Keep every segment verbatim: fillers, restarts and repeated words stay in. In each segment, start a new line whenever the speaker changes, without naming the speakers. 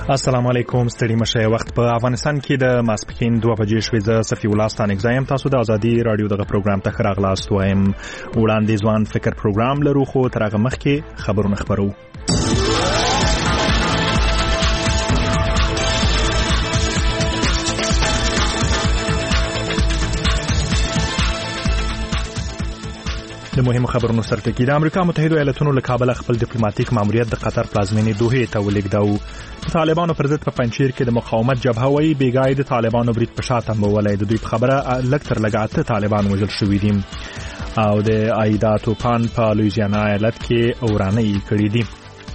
السلام علیکم، ستړي مشه. وخت په افغانستان کې د ماسپښین دوه بجې شوې. زه صفي الله ستانک زایم. تاسو د ازادي رادیو دغه پروګرام ته ښه راغلاست وایم. وړاندې ځوان فکر پروګرام لرو، خو تر هغه مخکې خبرونه خبرو. د مهمو خبرونو سرټکی. د امریکا متحده ایالاتونو له کابل خپل ډیپلوماټیک ماموریت د قطر پلازمینې دوحې ته ولېږداو. د طالبانو پر ضد په پنجشیر کې د مقاومت جبهه وایي بیګای د طالبانو برید په شا تمبولی. د دوی په خبره لږ تر لږه اته طالبان وژل شوي دي او د عایدا توپان په لویزیانا ایالت کې اورانۍ کړي دي.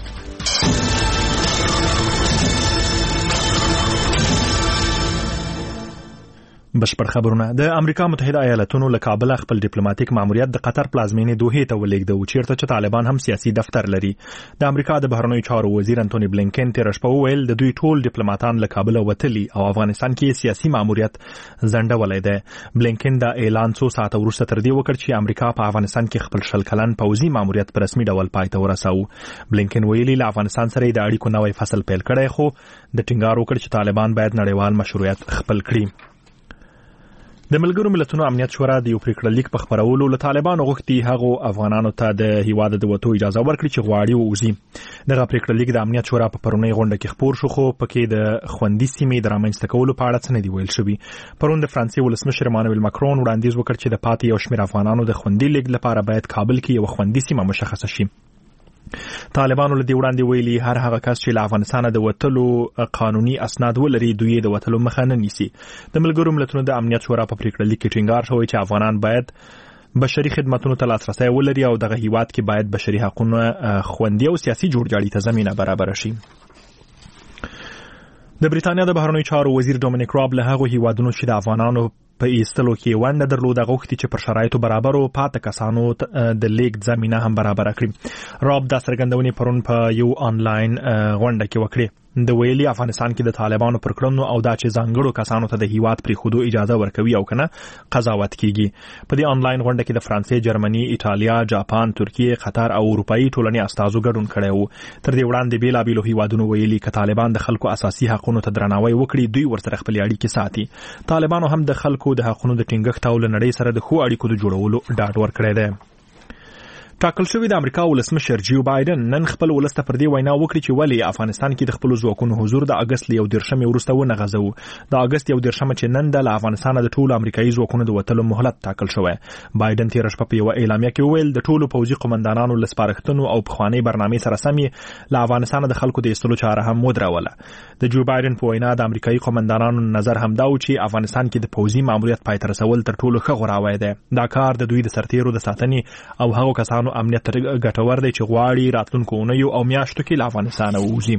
بشپړ خبرونه. د امریکا متحده ایالاتونو له کابل خپل ډیپلوماټیک ماموریت د قطر پلازمینې دوحې ته ولېږداو، چیرته چې طالبان هم سیاسي دفتر لري. د امریکا د بهرنیو چارو وزیر انټونی بلینکن تېره شپه وویل د دوی ټول ډیپلوماټان له کابل وتلي او افغانستان کې سیاسي ماموریت ځنډولی دی. بلینکن دا اعلان څو ساعته وروسته تر دې وکړ چې امریکا په افغانستان کې خپل شل کلن پوځي ماموریت په رسمي ډول پای ته ورساوه. بلینکن ویلي له افغانستان سره د اړیکو نوی فصل پیل کړی، خو د ټینګار وکړ چې طالبان باید نړیوال مشروعیت خپل کړي. د ملګرو ملتونو امنیت شورا د یو پریکړه لیک په خبرولو له طالبانو غوښتي هغو افغانانو ته د هیواد د وتو اجازه ورکړي چې غواړي ووځي. دغه پریکړه لیک د امنیت شورا په پرونۍ غونډه کې خپور شو، خو پکې د خوندي سیمې د رامنځته کولو په اړه څه نه دي ویل شوي. پرون د فرانسې ولسمشر امانویل ماکرون وړاندیز وکړ چې د پاتې یو شمېر افغانانو د خوندي لیک لپاره باید کابل کې یو خوندي سیمه مشخصه شي. طالبانو له دې وړاندې ویلي هر هغه کس چې له افغانستانه د وتلو قانوني اسناد ولري دوی د وتلو مخه نه نیسي. د ملګرو ملتونو د امنیت شورا په پریکړه لیک کې ټینګار شوی چې افغانان باید بشري خدماتونو ته لاسرسی ولري او دغه هیواد کې باید بشري حقوقونه خوندي او سیاسي جوړجاړي ته زمینه برابر شي. د بریتانیا د بهرنیو چارو وزیر ډومینیک راب له هغو هیوادونو چې د افغانانو په ایستلو کې ونډه درلوده غوښتي چې پر شرایطو برابر او پاته کسانو د لیږد زمینه هم برابر کړي. راب دا څرګندونې پرون په یو آنلاین غونډه کې وکړې. د ویلي افغانستان کې د طالبانو پر کړنو او دا چې ځانګړو کسانو ته د هیواد پرېښودو اجازه ورکوي او کنه قضاوت کیږي. په دې آنلاین غونډه کې د فرانسې، جرمني، ایټالیا، جاپان، ترکیه، قطر او اروپایي ټولنې استازو ګډون کړی وو. تر دې وړاندې بیلابیلو هیوادونو ویلي که طالبان د خلکو اساسي حقوقو ته درناوی وکړي دوی ورسره خپل اړیکې ساتي. طالبانو هم د خلکو د حقوقو د ټینګښت او لنړۍ سره د خو اړیکو د جوړولو ډاډ ورکړی دی. ټاکل شوی د امریکا ولسمشر جو بایدن نن خپل ولس ته پر دې وینا وکړي چې ولې افغانستان کې د خپل ځواکونو حضور د اگست له یو دېرشمې وروسته ونغځو. د اگست یو دېرشمه چې نن د افغانستان د ټولو امریکایي ځواکونو د وتلو مهلت ټاکل شوی. بایدن تېره شپه په یوه اعلامیه کې وویل د ټولو پوځي قومندانانو له سپارښتنو او پخوانۍ برنامې سره سم یې له افغانستانه د خلکو د ایستلو چاره هم ودروله. د جو بایدن په وینا د امریکایي قومندانانو نظر همدا و چې افغانستان کې د پوځي ماموریت پای ته رسول تر ټولو ښه غوراوی دی. دا کار د دوی د سرتیرو د ساتنې او هغو کسانو امنیت ګټور دی چې غواړي راتلونکو اونیو او میاشتو کې له افغانستانه ووځي.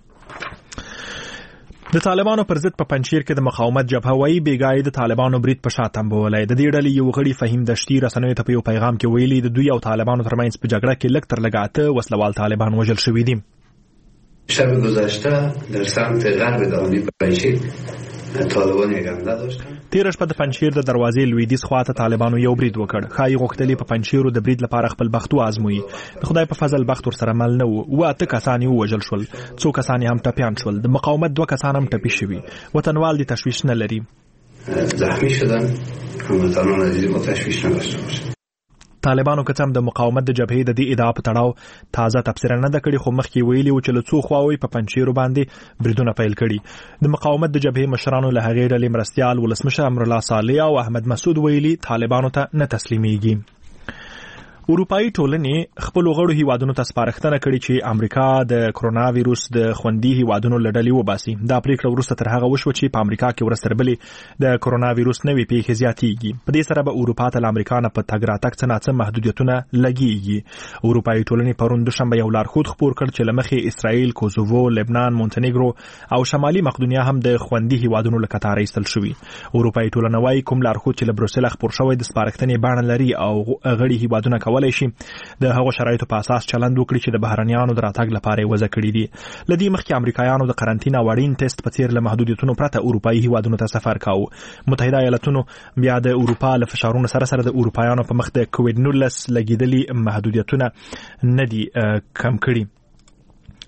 د طالبانو پر ضد په پنجشیر کې د مقاومت جبهه وایي بیګای د طالبانو برید په شا تمبولی. د دې ډلې یو غړي فهیم دشتي رسنیو ته په یو پیغام کې ویلي د دوی او طالبانو ترمنځ په جګړه کې لږ تر لږه اته وسلوال طالبان وژل شوي دي.
شب گذشته در سمت غرب دامنی پنجشیر طالبان یک حمله داشتن.
تېره شپه د پنجشیر د دروازې لویدیځ خواته طالبانو یو برید وکړ. ښایي غوښتلې په پنجشیرو د برید لپاره خپل بخت وازموي. د خدای په فضل بخت ورسره مل نه و. اوه اته کسان یې ووژل شول، څو کسان یې هم ټپیان شول. د مقاومت دوه کسان هم ټپي شوي. وطنوال دې تشویش نه لري.
زخمی شدن هموطنان عزیز ما تشویش نداشته باشه.
طالبانو که څه هم د مقاومت د جبهې د دې ادعا په تړاو تازه تبصره نه ده کړې، خو مخکې ویلي و چې له څو خواوې په پنجشیرو باندې بریدونه پیل کړي. د مقاومت د جبهې مشرانو له هغې ډلې مرستیال ولسمشر امرالله صالح او احمد مسعود ویلي طالبانو ته نه تسلیمیږي. اروپایي ټولنې خپل غړو هیوادونو ته سپارښتنه کړې چې امریکا د کرونا وایروس د خوندي هیوادونو له ډلې وباسي. دا پریکړه وروسته تر هغه وشوه چې په امریکا کې ورځ تر بلې د کرونا وایروس نوې پیښې زیاتېږي. په دې سره به اروپا ته له امریکا نه په تګ راتګ څه ناڅه محدودیتونه لګېږي. اروپایي ټولنې پرون دوشنبه یو لارښود خپور کړ چې له مخې اسرائیل، کوزوو، لبنان، مونټنیګرو او شمالي مقدونیه هم د خوندي هیوادونو له کتاره ایستل شوي. اروپایي ټولنه وایي کوم لارښود چې له بروسل خپور شوی د سپارښتنې بڼه لري او غړي هیوادونه کولی شي د هغو شرایطو په اساس چلند وکړي چې د بهرنیانو د راتګ لپاره یې وضع کړي دي. له دې مخکې امریکایانو د قرنطین او اړین ټیسټ په څیر له محدودیتونو پرته اروپایي هیوادونو ته سفر کاوه. متحده ایالاتونو بیا د اروپا له فشارونو سره سره د اروپایانو په مخ د کووډ نولس لګېدلي محدودیتونه نه دي کم کړي.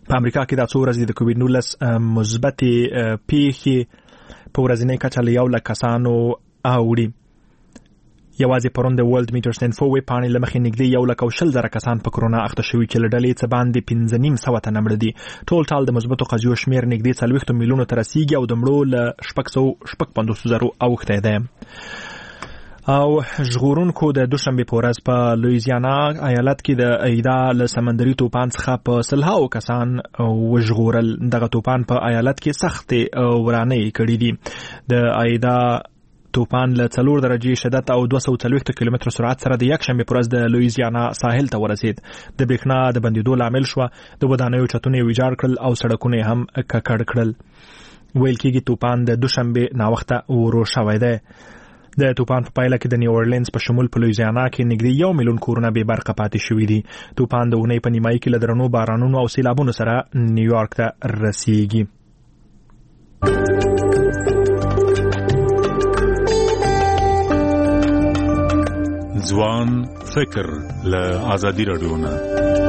په امریکا کې د څو ورځې د کووډ نولس مثبتې پیښې په ورځنۍ کچه له یو لک کسانو اوړي. یوازې پرون د ورلد میټرز انفو ویب پاڼې له مخې نږدې یو لک او شل زره کسان په کرونا اخته شوي چې له ډلې څخه باندې پنځه نیم سوه تنه مړه دي. ټول ټال د مثبتو قضیو شمېر نږدې څلوېښتو میلیونو ته رسیږي او د مړو له شپږ سوه شپږ پنځوس زرو اوښتی دی. او ژغورونکو د دوشنبه په ورځ په لویزیانا ایالت کې د ایدا له سمندري توپان څخه په سلهاو کسان وژغورل. دغه توپان په ایالت کې سختې ورانې کړې دي. د ایدا توپان له څلور درجې شدت او دوه سوه څلوېښت کیلومتر سرعت سره د یکشنبه پر ورځ د لویزیانا ساحل ته ورسید. د برېښنا د بندېدو لامل شوه. د ودانیو چتونه یې ویجاړ کړل او سړکونه هم ککړ کړل. ویل کېږي توپان د دوشنبه ناوخته ورو شوی دی. د توپان په پایله کې د نیو اورلینز په شمول په لویزیانا کې نږدې یو میلیون کورونه بې برقه پاتې شوي دي. توپان د اونۍ په نیمایي کې له درنو بارانونو او سیلابونو سره نیویارک ته رسیږي.
ځوان فکر له آزادي راډیو نه.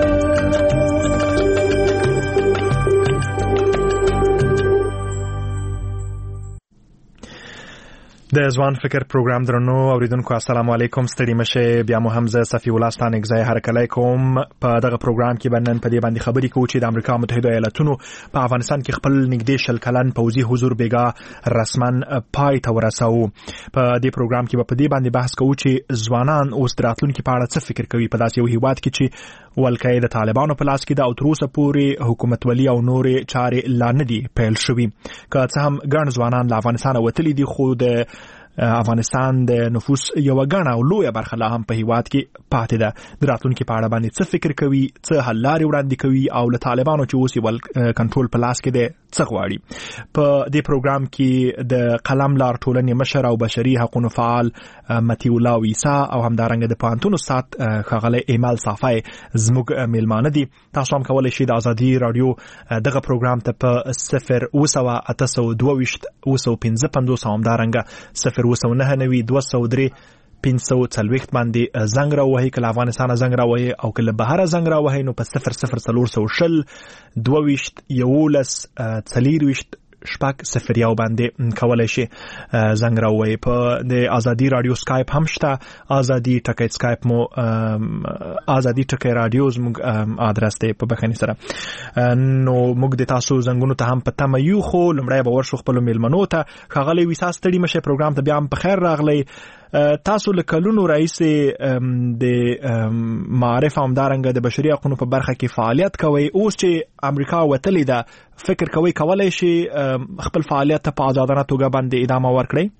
د ځوان فکر پروګرام درنو اوریدونکو السلام علیکم. ستړي مشه. بیا مو هم زه صفی الله ستانک ځای هرکلی کوم. په دغه پروګرام کې باندې په دې باندې خبرې کوو چې د امریکا متحده ایالاتونو په افغانستان کې خپل نږدې شل کلن پوځي حضور بیګا رسمن پای ته ورساو. په دې پروګرام کې به په دې باندې بحث کوو چې ځوانان اوس د راتلونکي په اړه څه فکر کوي په داسې یو هیواد کې چې ولکه د طالبانو په لاس کې د او تر اوسه پورې حکومتولي او نورې چارې لا نه دي پیل شوي. که څه هم ګڼ ځوانان له افغانستانه وتلي دي خو د افغانستان د نفوس یو غڼه او لویه برخه لا هم په هیواد کې پاتې ده. د راتلونکي په اړه باندې څه فکر کوي، څه حل لارې وړاندې کوي او له طالبانو چې اوس یې کنټرول په لاس کې دی څه غواړي. په دې پروګرام کې د قلم لار ټولنې مشر او بشري حقوقو فعال متي الله ویسا او همدارنګه د پوهنتون استاد ښاغلی ایمل صافی زموږ میلمانه دي. تاسو هم کولی شئ د ازادي راډیو دغه پروګرام ته په صفر اوه سوه اته سوه دوه ویشت اوه سوه پنځه پنځوس او همدارنګه صفر اوه سوه نهه نوي دوه سوه درې پنځه سوه څلوېښت باندې زنګ راوهئ. که له افغانستانه زنګ راوهئ او که له بهره زنګ راوهئ نو په صفر صفر څلور سوه شل دوه ویشت یولس څلېرویشت شپږ صفر یو باندې کولی شي زنګ راووهئ. په د ازادي راډیو سکایپ هم شته. ازادي ټکی سکایپ مو ازادي ټکی راډیو زموږ ادرس دی په بخښنې سره. نو موږ د تاسو زنګونو ته هم په تمه یو خو لومړی به ورشو خپلو میلمنو ته. ښاغلی ویسا ستړي مشئ پروګرام ته بیا هم په خیر راغلی. تاسو له کلونو راهیسې د معارف او همدارنګه د بشري حقوقو په برخه کې فعالیت کوئ. اوس چې امریکا وتلې ده فکر کوئ کولی شي خپل فعالیت ته په آزادانه توګه باندې ادامه ورکړئ؟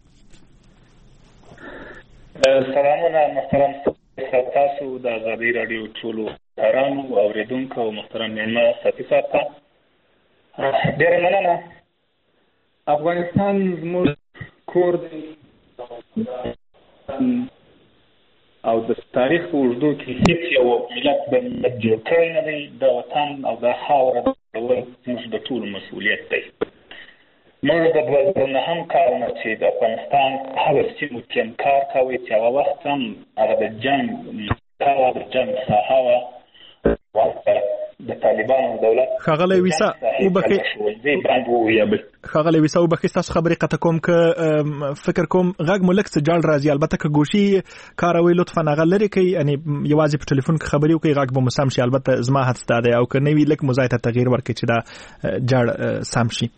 سلامونه محترم تاسو د ازادي راډیو ټولو کارانو او اوریدونکو او محترم میلمه صافي صاحب ته ډېره مننه. افغانستان زموږ کور دی او د تاریخ په اوږدو کې هیڅ یو ملت بل ملت جوړ کړی نه دی. د وطن او د خاوره جوړول زموږ د ټولو مسؤلیت دی. موږ د دوه زره نهم کال نه چې د افغانستان په هغه سیمو کې هم کار کوئ چې هغه وخت هم هغه د جنګ کاوه د جنګ ساحه وه د طالبانو دولت.
ښاغلی ویسا وبخښئ ښاغلی ویسا وبخښئ ستاسو خبرې قطع کوم که فکر کوم غږ مو لږ څه جاړ راځي. البته که ګوشي کاروئ لطفا هغه لرې کړئ یعنې یوازې په ټلیفون کې خبرې وکړئ غږ به مو سم شي. البته زما حدس دا دی او که نه وي لږ مو ځای ته تغییر ورکړئ چې دا جاړ سم شي.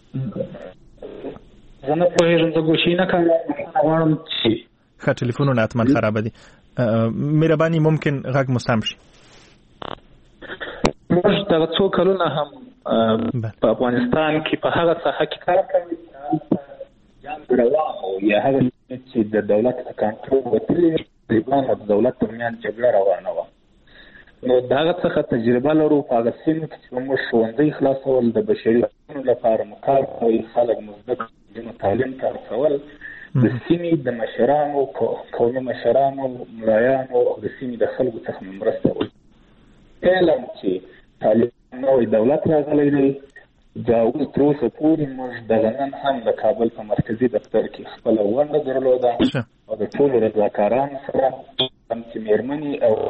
زه نه پوهېږم زه ګوشي نه کوم غواړم چې
ښه ټلیفونونه حتما خرابه دي. مهرباني ممکن غږ مو سم شي.
موږ دغه څو کلونه هم په افغانستان کې په هغه ساحه کې کار کوي چې جنګ روان و یا هغه چې د دولت د کنټرول وتلي طالبان او د دولت ترمنځ جګړه روانه وه. نو د هغه څخه تجربه لرو. په هغه سیمو کې چې موږ ښوونځي خلاصول د بشري حقوقو لپاره مو کار کوي، خلک مو زده کړي، تعلیم ته هڅول، د سیمې د مشرانو قومي مشرانو ملایانو او د سیمې د خلکو څخه مو مرسته وکړي. علم چې طالبان نوی دولت راغلی دی دا اوس تر اوسه پورې موږ دغه نن هم د کابل په مرکزي دفتر کې خپله ونډه درلوده او د ټولو رضاکارانو سره هم چې مېرمنې او هم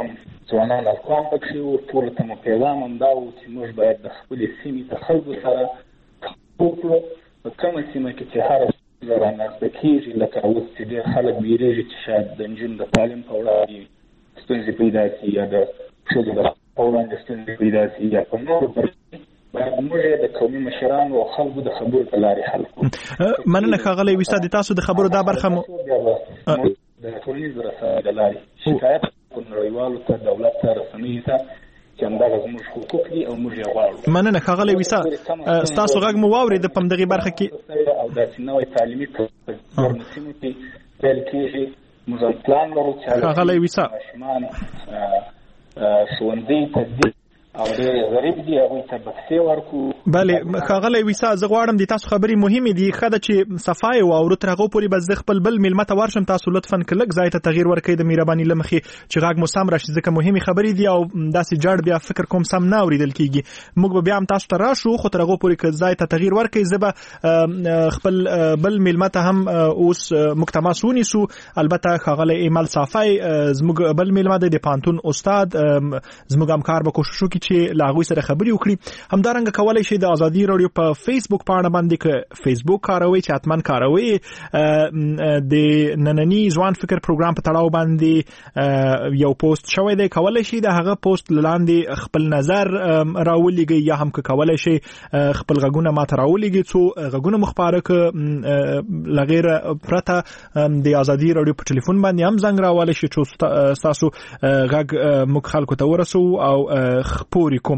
ځوانان افغان پکې وو. ټولو ته مو پیغام هم دا و چې موږ باید د خپلې سیمې د خلکو سره وکړو. په کومه سیمه کې چې هره ستونزه رامنځته کېږي، لکه اوس چې ډېر خلک ویرېږي چې شاید د نجونو د تعلیم په وړاندې ستونزې پیدا شي یا د ښځو د په وړاندې ستونزې پیدا شي یا په نورو برخو باید موږ یې د قومي مشرانو او خلکو د خبرو په لارې حل کړو.
مننه ښاغلی ویسا، د تاسو د خبرو دا برخه مو
د ټولنیزو رسنیو د لارې شکایت کړو نړیوالو ته، دولت ته، رسنیو ته چې همدغه زموږ حقوق دي او موږ یې غواړو.
مننه ښاغلی ویسا، ستاسو غږ مو واورېد په همدغې برخه کې
او داسې نوی تعلیمي په نورو سیمو کې پیل کېږي. موږ هم پلان لرو چې
ښاغلی ویسا
ماشومان ښوونځي ته ځي او ډېر غریب دي، هغوی ته بکسې ورکړو.
بله ښاغلی ویسا، زه غواړم د تاسو خبرې مهمې دي. ښه ده چې صفا یې واورو، تر هغو پورې به زه خپل بل میلمه ته ورشم. تاسو لطفا که لږ ځای ته تغییر ورکړئ د مهرباني له مخې چې غږ مو سم راشي، ځکه مهمې خبرې دي او داسې جړ بیا فکر کوم سم نه اورېدل کېږي. موږ به بیا هم تاسو ته راشو، خو تر هغو پورې که ځای ته تغییر ورکړئ زه به خپل بل میلمه ته هم اوس موږ تماس ونیسو. البته ښاغلی ایمل صافی زموږ بل میلمه دی، د پوهنتون استاد. زموږ همکار به کوشش وکړي چې له هغوی سره خبرې وکړي. همدارنګه کولی شئ د ازادي راډیو په فیسبوک پاڼه باندې که فیسبوک کاروئ چې حتما کاروئ د نننی ځوان فکر پروګرام په تړاو باندې یو پوسټ شوی دی، کولی شئ د هغه پوسټ لاندې خپل نظر راولېږئ یا هم که کولی شئ خپل غږونه ماته راولېږئ څو غږونه مو خپاره کړه. له غیره پرته د ازادي راډیو په ټلیفون باندې هم زنګ راولی شئ چې ستاسو غږ موږ خلکو ته ورسو او خپور کوم.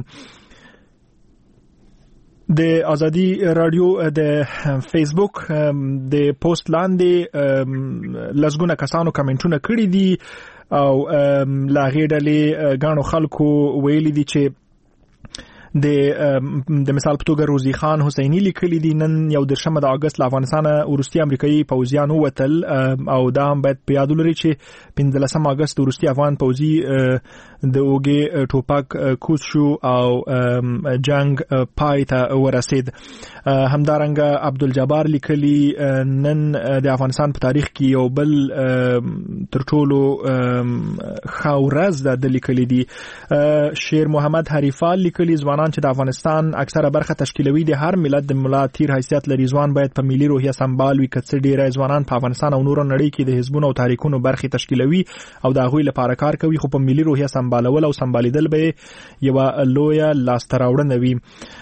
د ازادي راډیو د فیسبوک د پوسټ لاندې لسګونه کسانو کمنټونه کړي دي او لا غیډلې غاڼو خلکو ویلي دي چې د د مثال په توګه روزي خان حسینی لیکلی دی نن یو درشمه د اگست له افغانستان وروستي امریکایي پوځیان ووتل او دا هم باید په یاد ولرئ چې پنځلسم اگست وروستي افغان پوځي د اوګي ټوپک کوز شو او جنگ پای ته ورسید. همدارنګه عبدالجبار لیکلی نن د افغانستان په تاریخ کې یو بل تر ټولو خاورز د لیکلی دی. شیر محمد حریفال لیکلی ځوانان چې د افغانستان اکثره برخه تشکیلوي د هر ملت د ملا تیر حیثیت لري، ځوان باید په ملي روحیه سمبال وي. که څه ډیره ځوانان په افغانستان او نورو نړۍ کې د حزبونو او تحریکونو برخې تشکیلوي او د هغوی لپاره کار کوي، خو په ملي روحیه سمبالول او سمبالیدل به یو لویه لاسته راوړنه وي.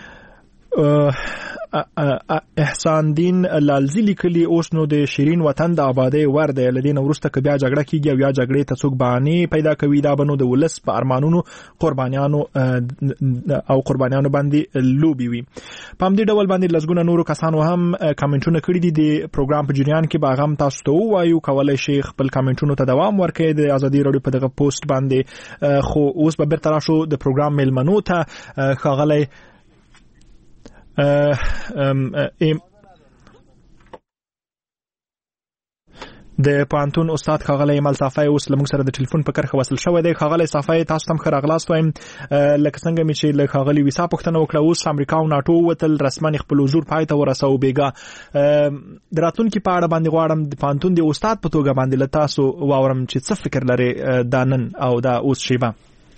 احسان دین لالزی لیکلی اوس نو د شیرین وطن د آبادی ور دی، لدین وروسته که بیا جګړه کیږي او یا جګړې ته څوک بهانې پیدا کوي، دا بنو د ولس په ارمانونو قربانیانو او قربانیانو باندې لوبي وي. په همدې ډول باندې لسګونه نورو کسانو هم کمنټونه کړي دي. د پروګرام په جریان کې به هم تاسو ته ووایو، کولی شئ خپل کمنټونو ته دوام ورکړئ د ازادي راډیو په دغه پوسټ باندې. خو اوس به بیرته راشو د پروګرام میلمنو ته. ښاغلی د پوهنتون استاد ښاغلی ایمل صافی اوس له موږ سره د ټلیفون په کرښه وصل شوی دی. ښاغلی صافی تاسو ته هم ښه راغلاست وایم. لکه څنګه مې چې له ښاغلي ویسا پوښتنه وکړه، اوس امریکا او ناټو ووتل، رسما خپل حضور پای ته ورسوه. بېګا د راتلونکي په اړه باندې غواړم د پوهنتون د استاد په توګه باندې له تاسو واورم چې څه فکر لرئ دا نن او دا اوس شیبه.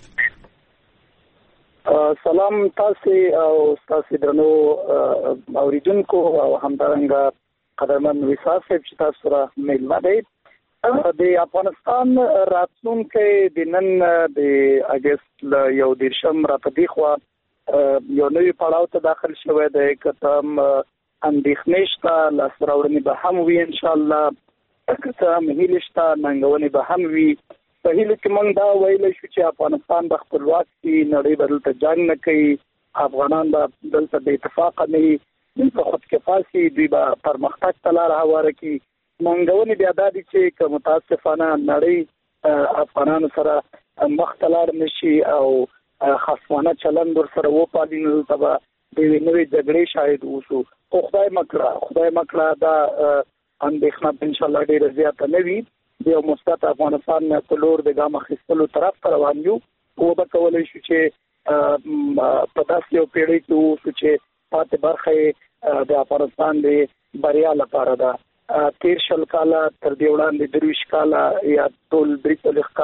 سلام تاسو او تاسو درنو اوریدونکو او همدارنګه قدرمن ویسا صاحب چې تاسو را میلمه دی. د افغانستان راتلونکي د نن د اگست یو دیرشم را په دی خوا یو نوی پړاو ته داخل شوی دی. کتم اندېښنې شته، لاسته راوړنې به هم وي ان شاء الله، که هم هیلې شته، ننګونې به هم وي. په هیله کې موږ دا ویلی شو چې افغانستان به خپلواک شي، نړۍ به دلته جنګ نه کوي، افغانان به دلته بې اتفاقه نه وي، دلته خودکفا شي، دوی به پرمختګ ته لاره هواره کړي. ننګونې بیا دا دي چې که متاسفانه نړۍ افغانانو سره مخ ته لاړ نه شي او خصمانه چلند ورسره وپالي، نو دلته به د یوې نوې جګړې شاهد اوسو. خو خدای مه کړه خدای مه کړه دا اندېښنه به انشاءالله ډېره زیاته نه وي. د یو مثبت افغانستان په لور د ګام اخیستلو طرف ته روان یو. وبه کولی شو چې په داسې یو پیړۍ کې اوسو چې پاتې برخه د افغانستان د بریا لپاره ده. تیر شل کاله تر دې وړاندې درویشت کاله یا ټول درې څلوېښت کاله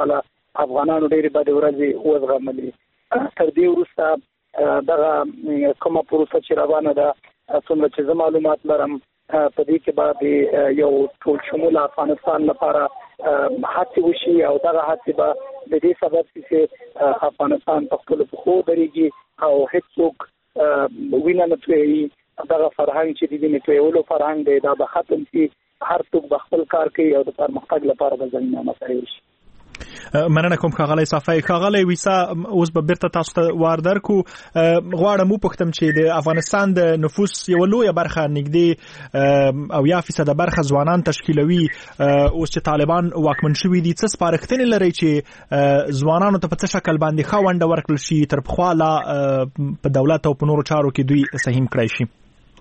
افغانانو ډېرې بدې ورځې وزغملې. تر دې وروسته دغه کومه پروسه چې روانه ده څومره چې زه معلومات لرم په دې کې به یو ټول شمول افغانستان لپاره هڅې وشي او دغه هڅې به د دې سبب شي چې افغانستان په خپلو پښو درېږي او هېڅوک وینه نه تویوي. دغه فرهنګ چې د وینې تویولو فرهنګ دی دا به ختم شي، هر څوک به خپل کار کوي او د پرمختګ لپاره به زمینه مساعد شي.
مننه کوم ښاغلی صافی. ښاغلی ویسا اوس به بیرته تاسو ته وار درکو. غواړم وپوښتم چې د افغانستان د نفوس یو لویه برخه نږدې اویا فیصده برخه ځوانان تشکیلوي. اوس چې طالبان واکمن شوي دي څه سپارښتنې لرئ چې ځوانانو ته په څه شکل باندې ښه ونډه ورکړل شي تر پخوا لا په دولت او په نورو چارو کې دوی سهیم کړی شي؟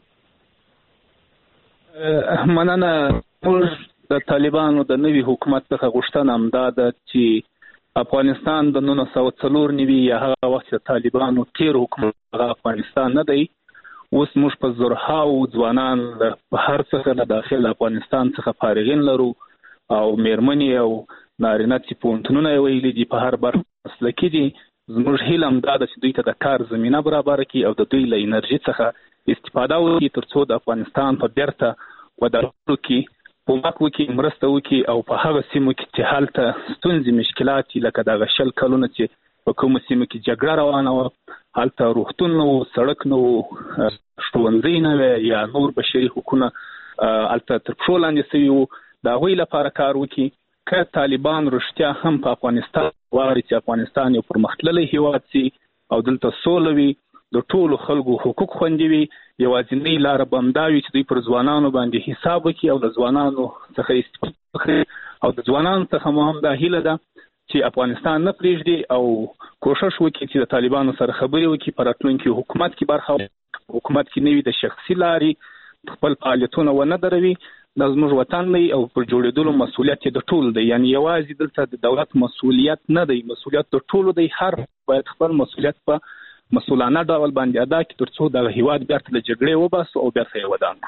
مننه. موږ د طالبانو د نوي حکومت څخه غوښتنه همدا ده چې افغانستان د نولس سوه څلور نوي یا هغه وخت د طالبانو تیر حکومت هغه افغانستان نه دی. اوس موږ په زرهاو ځوانان په هر څه له داخل افغانستان څخه فارغین لرو او میرمنې او نارینه چې پوهنتونونه یې ویلي دي په هر برخه مسلکي دي. زموږ هیله همدا ده چې دوی ته د کار زمینه برابره کړي او د دوی له انرژي څخه استفاده وکړي تر څو د افغانستان په بیرته ودرولو کې کومک وکړي، مرسته وکړي او په هغه سیمو کې چې هلته ستونزې مشکلات لکه دغه شل کلونه چې په کومو سیمو کې جګړه روانه وه، هلته روغتون نه و، سړک نه و، ښوونځی نه وی یا نور بشري حقونه هلته تر پښو لاندې سوي وو، د هغوی لپاره کار وکړي. که طالبان رښتیا هم په افغانستان غواړي چې افغانستان یو پرمختللی هیواد سي او دلته سوله وي، د ټولو خلکو حقوق خوندي وي، یوازینۍ لاره به همدا وي چې دوی پر ځوانانو باندې حساب وکړي او د ځوانانو څخه استفاده وکړي او د ځوانانو څخه مو هم دا هیله ده چې افغانستان نه پرېږدي او کوشش وکړي چې د طالبانو سره خبرې وکړي، په راتلونکي حکومت کې برخه حکومت کې نوي د شخصي لارې خپل فعالیتونه ونه دروي. دا زموږ وطن دی او پر جوړېدلو مسؤلیت یې د ټولو دی. یعنی یوازې دلته د دولت مسؤلیت نه دی، مسؤلیت د ټولو دی. هر باید خپل مسؤلیت په مسؤلانه ډول باندې ادا کړي تر څو دغه هیواد بیرته له جګړې وباسو او بیرته یې ودان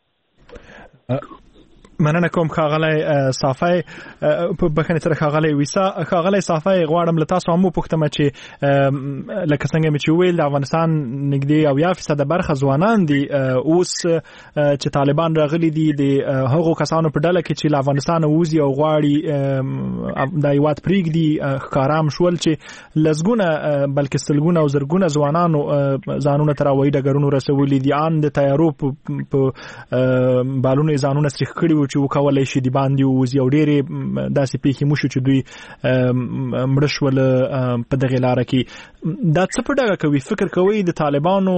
کړو.
مننه کوم ښاغلی صافی. په بخښنې سره ښاغلی ویسا. ښاغلی صافی غواړم له تاسو هم وپوښتم چې لکه څنګه مې چې وویل د افغانستان نږدې اویا فیصده برخه ځوانان دي. اوس چې طالبان راغلي دي د هغو کسانو په ډله کې چې له افغانستانه ووځي او غواړي دا هیواد پرېږدي ښکارام شول چې لسګونه بلکې سلګونه او زرګونه ځوانانو ځانونه تر هوایي ډګرونو رسولي دي. ان د طیارو په بالونو یې ځانونه سریښ کړي چې وکولای شي د باندې ووځي او ډېرې داسې پیښې مو شو چې دوی مړه شول په دغې لاره کې. دا څه په ډاګه کوي؟ فکر کوئ د طالبانو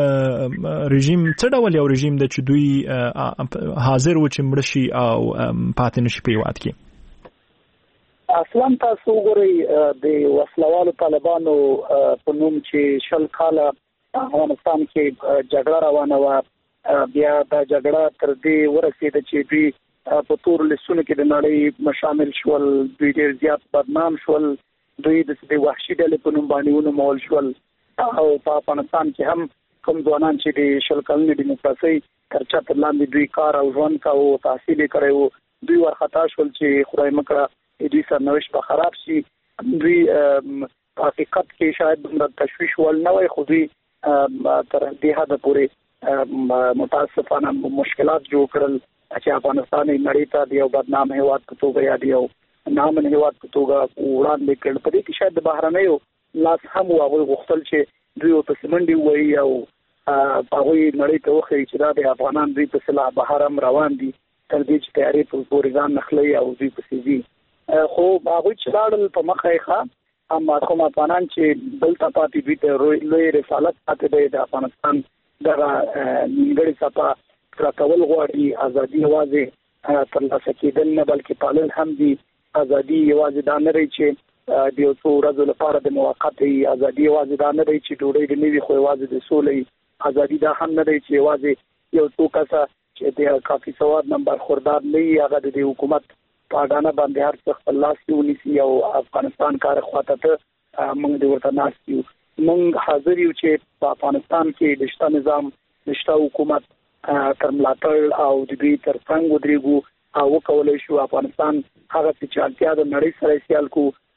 رژیم څه ډول یو رژیم ده چې دوی حاضر و چې مړه شي او پاتې نشي په هیواد کې؟
اصلا تاسو وګورئ د وسلوالو طالبانو په نوم چې شل کاله افغانستان کې جګړه روانه وه، بیا دا جګړه تر دې ورسېده چې دوی په تور لیستونو کې د نړۍ شامل شول، دوی ډېر زیات بدنام شول، دوی د وحشي ډلې په نوم باندې ونومول شول او په افغانستان کې هم کوم ځوانان چې د شل کلنې ډیموکراسۍ تر چتر لاندې دوی کار او ژوند کاوه، تحصیل یې کړی و، دوی ورخطا شول چې خدای مه کړه دوی سرنوشت به خراب شي. دوی په حقیقت کې شاید دومره تشویش ول نه وای، خو دوی تر دې حده پورې متاسفانه مشکلات جوړ کړل چې افغانستان یې نړۍ ته د یو بدنام هیواد په توګه یا د یو نامن هیواد په توګه وړاندې کړل. په دې کې شاید د بهرنیو لاس هم و، هغوی غوښتل چې دوی ورپسې منډې ووهي او هغوی نړۍ ته وښیي چې دا د افغانان دوی پسې لا بهر هم روان دي تر دې چې تیارې په پورې ځان نښلوي او دوی پسې ځي. خو هغوی چې لاړل په مخه یې ښه، اما کوم افغانان چې دلته پاتې دوی ته لوی رسالت پاتې دی د افغانستان دغه نیمګړې څپه پوره کول غواړي. ازادي یوازې ترلاسه کېدل نه بلکې پالل هم دي. ازادي یوازې دا نه دی چې د یو څو ورځو لپاره د موقت وي، ازادي یوازې دا نه دی چې ډوډۍ دې نه وي خو یوازې د سولې. ازادي دا هم نه دی چې یوازې یو څو کسه چې د کافي سواد نمبر خوردار نه وي هغه د حکومت په اډانه باندې هر څه خپل لاس کې ونیسي او افغانستان کار خواته ته موږ د ورته ناست یو. موږ حاضر یو چې په افغانستان کې د شته نظام د شته حکومت تر ملاتړ او د دوی تر څنګ ودرېږو او وکولای شو افغانستان هغه چې اړتیا د نړۍ سره سیال کو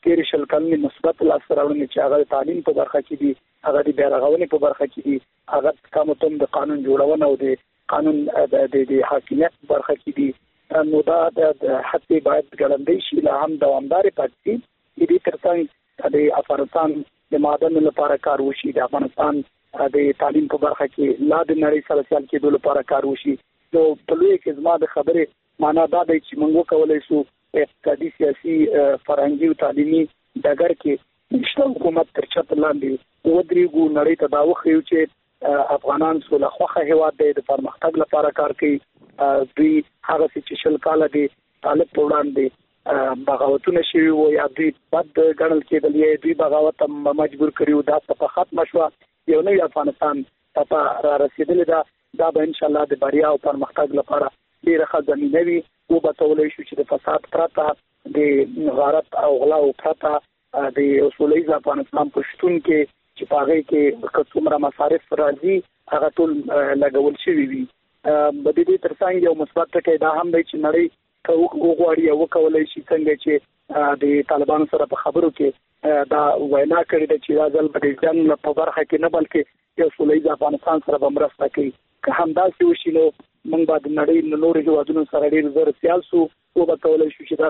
تیر شل کلنې مثبت لاسته راوړنې چې هغه تعلیم په برخه کې دي، هغه د بیارغونې په برخه کې دي، هغه کوم د قانون جوړونه او د قانون د حاکمیت په برخه کې دي، نو دا د حتی باید ګړندۍ شي لا هم دوامدار پاتې شي. دې ترڅنګ د افغانستان د معدن لپاره کار وشي، د افغانستان د تعلیم په برخه کې لا د نړۍ سره سیال کېدو لپاره کار وشي. نو په لوی کې زما د خبرې معنا دا دی چې موږ کولای شو اقتصادي، سیاسي، فرهنګي او تعلیمي ډګر کې نشته حکومت تر چت لاندې ودرېږو، نړۍ ته دا وښیو چې افغانان سوله خوښه هیواد دی، د پرمختګ لپاره کار کوي. دوی هغه چې شل کاله دي طالب په وړاندې بغاوتونه شوي وو یا دوی بد ګڼل کېدل یا دوی بغاوت مجبور کړي، دا څه ختمه شوه، یو نوی افغانستان ته را رسېدلې ده. دا به انشاءالله د بریا او پرمختګ لپاره ډېره ښه زمینه وي. وبتولی شو چې د فساد پرته، د غارت او غلاو پرته د یو سوله ییز افغانستان په شتون کې چې په هغې کې که څومره مصارف راځي هغه ټول لګول شوي وي. د دې ترڅنګ یو مثبت ټکی دا هم دی چې نړۍ که وغواړي او وکولی شي څنګه چې د طالبانو سره په خبرو کې دا وینا کړې ده چې دا ځل به د جنګ په برخه کې نه بلکې یو سوله ییز افغانستان سره به مرسته کوي. که همداسې وشي نو موږ به د نړۍ له نورو هېوادونو سره ډېر زر سیال سو. وبتولی شو چې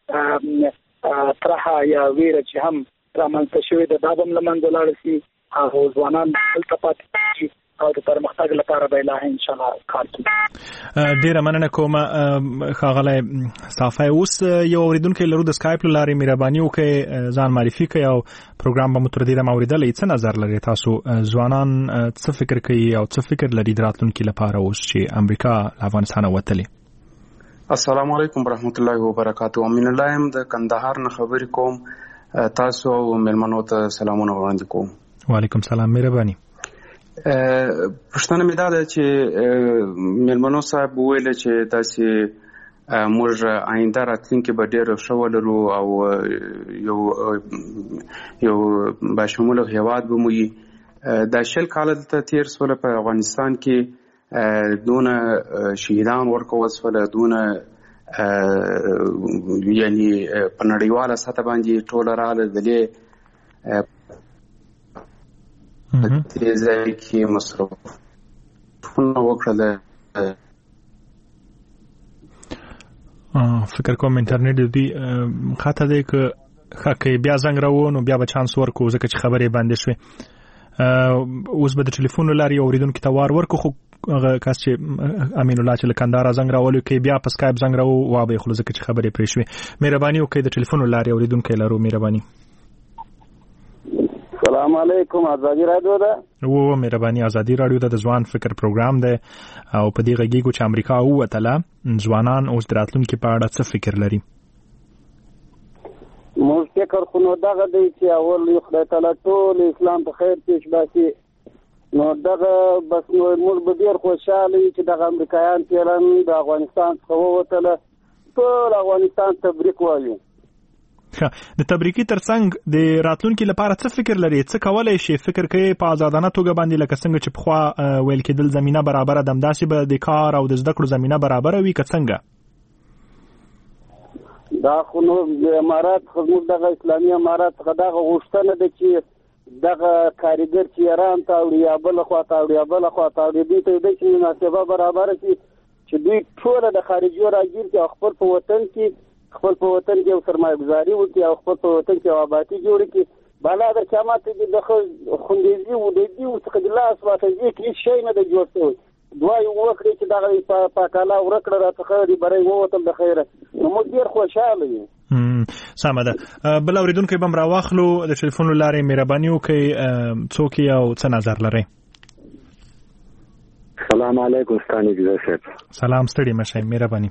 دغه طرحه یا ویره چې هم رامنځته شوې ده دا به هم له منځه لاړه شي، هغه ځوانان دلته پاتې شي او د پرمختګ لپاره به الله انشاءالله کار کوي.
ډیره مننه کوم ښاغلی صافی. اوس یو اوریدونکی لرو د سکایپ له لارې، مهرباني وکړئ ځان معرفي کړئ او پروګرام به مو تر ډیره اوریدلی. څه نظر لرئ تاسو؟ ځوانان څه فکر کوي او څه فکر لري د راتلونکي لپاره اوس چې امریکا له افغانستانه وتلې؟
السلام علیکم ورحمت الله وبرکاتو. امین الله یم د کندهار نه خبرې کوم. تاسو او مېلمنو ته سلامونه وړاندې کوم.
وعلیکم سلام. مهرباني.
پښتنه مې دا ده چې مېلمنو صاحب وویل چې تاسې موږ آینده راتلونکي به ډېر ښه ولرو او یو یو باشموله هیواد به مو وي. دا شل کاله دلته تېر سوله په افغانستان کې، دونه شهیدان ورکول سوله، دونه یعنی په نړیواله سطح باندې ټوله راغله دلې دې ځای کې مصرفونه وکړل.
فکر کوم انټرنیټ دې خاطر دی که ښه بیا زنګ راوو نو بیا به چانس ورکو ځکه چې خبرې باندې شوې. اوس به د ټلیفون له لارې اورېدونکي ته وار ورکو، خو هغه کس چې امین الله چې له کندهاره زنګ راولي کې بیا په سکایپ زنګ راوو وابه خو ځکه چې خبرې پرې شوې. مهرباني وکړئ د ټلیفون له لارې اورېدونکی لرو. مهرباني.
السلام علیکم. ازادي رادیو ده؟
و مهرباني. ازادي رادیو ده د ځوان فکر پروګرام دی او په دې غږیږو چې امریکا ووتله، ځوانان اوس د راتلونکي په اړه څه فکر لري؟
موږ فکر خو نو دغه دی چې اول یو خدای تعالی ټول اسلام په خیر پیش باسي، نو دغه بس نو موږ به ډېر خوشحاله یو چې دغه امریکایان تېرن د افغانستان څخه ووتله، ټول افغانستان تبریک وایو.
د تبریکي ترڅنګ د راتلونکي لپاره څه فکر لري؟ څه کولای شي؟ فکر کوي په آزادانه توګه باندې لکه څنګه چې پخوا ویل کېدل زمینه برابره ده، همداسې به د کار او د زده کړو زمینه برابره وي که څنګه؟
دا خو نو امارات زموږ دغه اسلامي امارات څخه دغه غوښتنه ده چې دغه کارګر چې ایران ته اوړي یا بله خوا ته اوړي یا بله خوا ته اوړي دوی ته دی چې مناسبه برابره شي چې دوی ټوله د خارجیو راګیر کړي او خپل په وطن کې خپل په وطن کې یو سرمایه ګزاري وکړي او خپل په وطن کې یو آبادي جوړه کړي. بالا د قیامت کې د خوندیزي و د دې څخه د لاس واخلي کې هیڅ شی نه دی جوړ شوی. دعا یې وکړي چې دغه پاکاله ورکړه راڅخه د بری ووتل د خیره، نو موږ ډېر خوشحاله یو.
سمه ده. بل اورېدونکی به م راواخلو د ټلیفون له لارې. مهرباني وکړئ څوک یې او څه نظر لرئ؟
سلام علیکم ستاني جزا صاحب.
سلام، ستړي مشئ. مهرباني.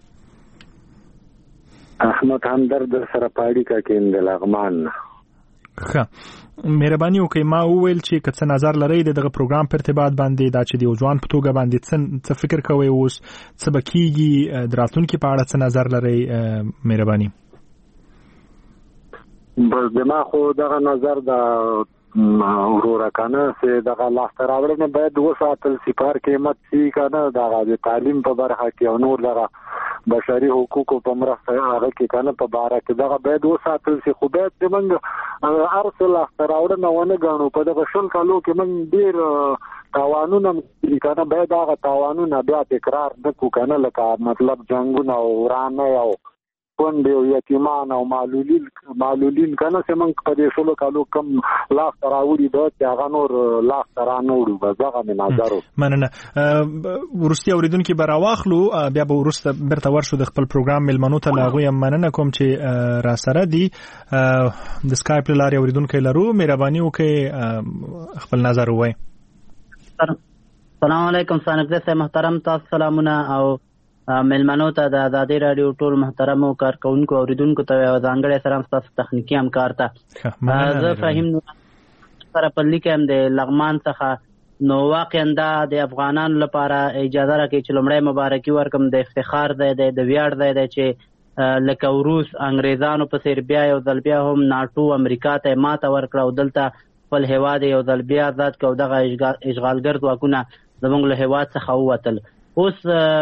احمد همدرد سره پاړی کا کې د لغمان.
ښه، مهرباني وکړئ. ما وویل چې که څه نظر لرئ د دغه پروګرام په ارتباط باندې، دا چې د یو ځوان په توګه باندې څه فکر کوئ، اوس څه به کېږي، د راتلونکي په اړه څه نظر لرئ؟ مهرباني.
بس دما خو دغه نظر د ورور کنه چې دغه لاسته راوړنه باید وساتل شي، کار قیمت شي کنه، دغه د تعلیم په برخه کې او نور دغه بشري حقوقو په مرسته هغه کې کنه په باره کې دغه باید وساتل شي. خو باید چې موږ ارسل اختراوړنه ونه غاڼو په دغه شل کالو کې موږ ډیر تاوانونه کنه باید هغه تاوانونه بیا تکرار نکو کنه لکه مطلب جنگونه او ورانه او پوند او یتیمان او معلولین معلولین کنه چې موږ په دې شلو کالو کم لاس تراوړي به هغه نور لاس ترا نوړو به دغه مې نظر
مننه. ورستي اوریدونکو به راواخلو بیا به ورسته برته ورشو د خپل پروګرام ملمنو ته لاغوي مننه کوم چې را سره دي د سکایپ لاري اوریدونکو لرو مهرباني وکړئ خپل نظر ووایي.
السلام علیکم سانګزه سه محترم تاسو سلامونه او ملمنو ته د ازادي رادیو ټول محترمو کارکونکو اوریدونکو ته ځانګړی سلام تاسو تخنیکی همکار ته. زه فهیم سره په لیکم د لغمان څخه نو واقعا د افغانانو لپاره اجازه راکړي چې لومړی مبارکي ورکم د افتخار دی د ویاړ دی چې لکه روس انګریزانو په څیر بیا یو ځل بیا هم ناټو امریکا ته ماته ورکړه او دلته خپل هیواد یو ځل بیا آزاد کړ. دغه اشغالګر ځواکونه زموږ له هیواد څخه ووتل. اوس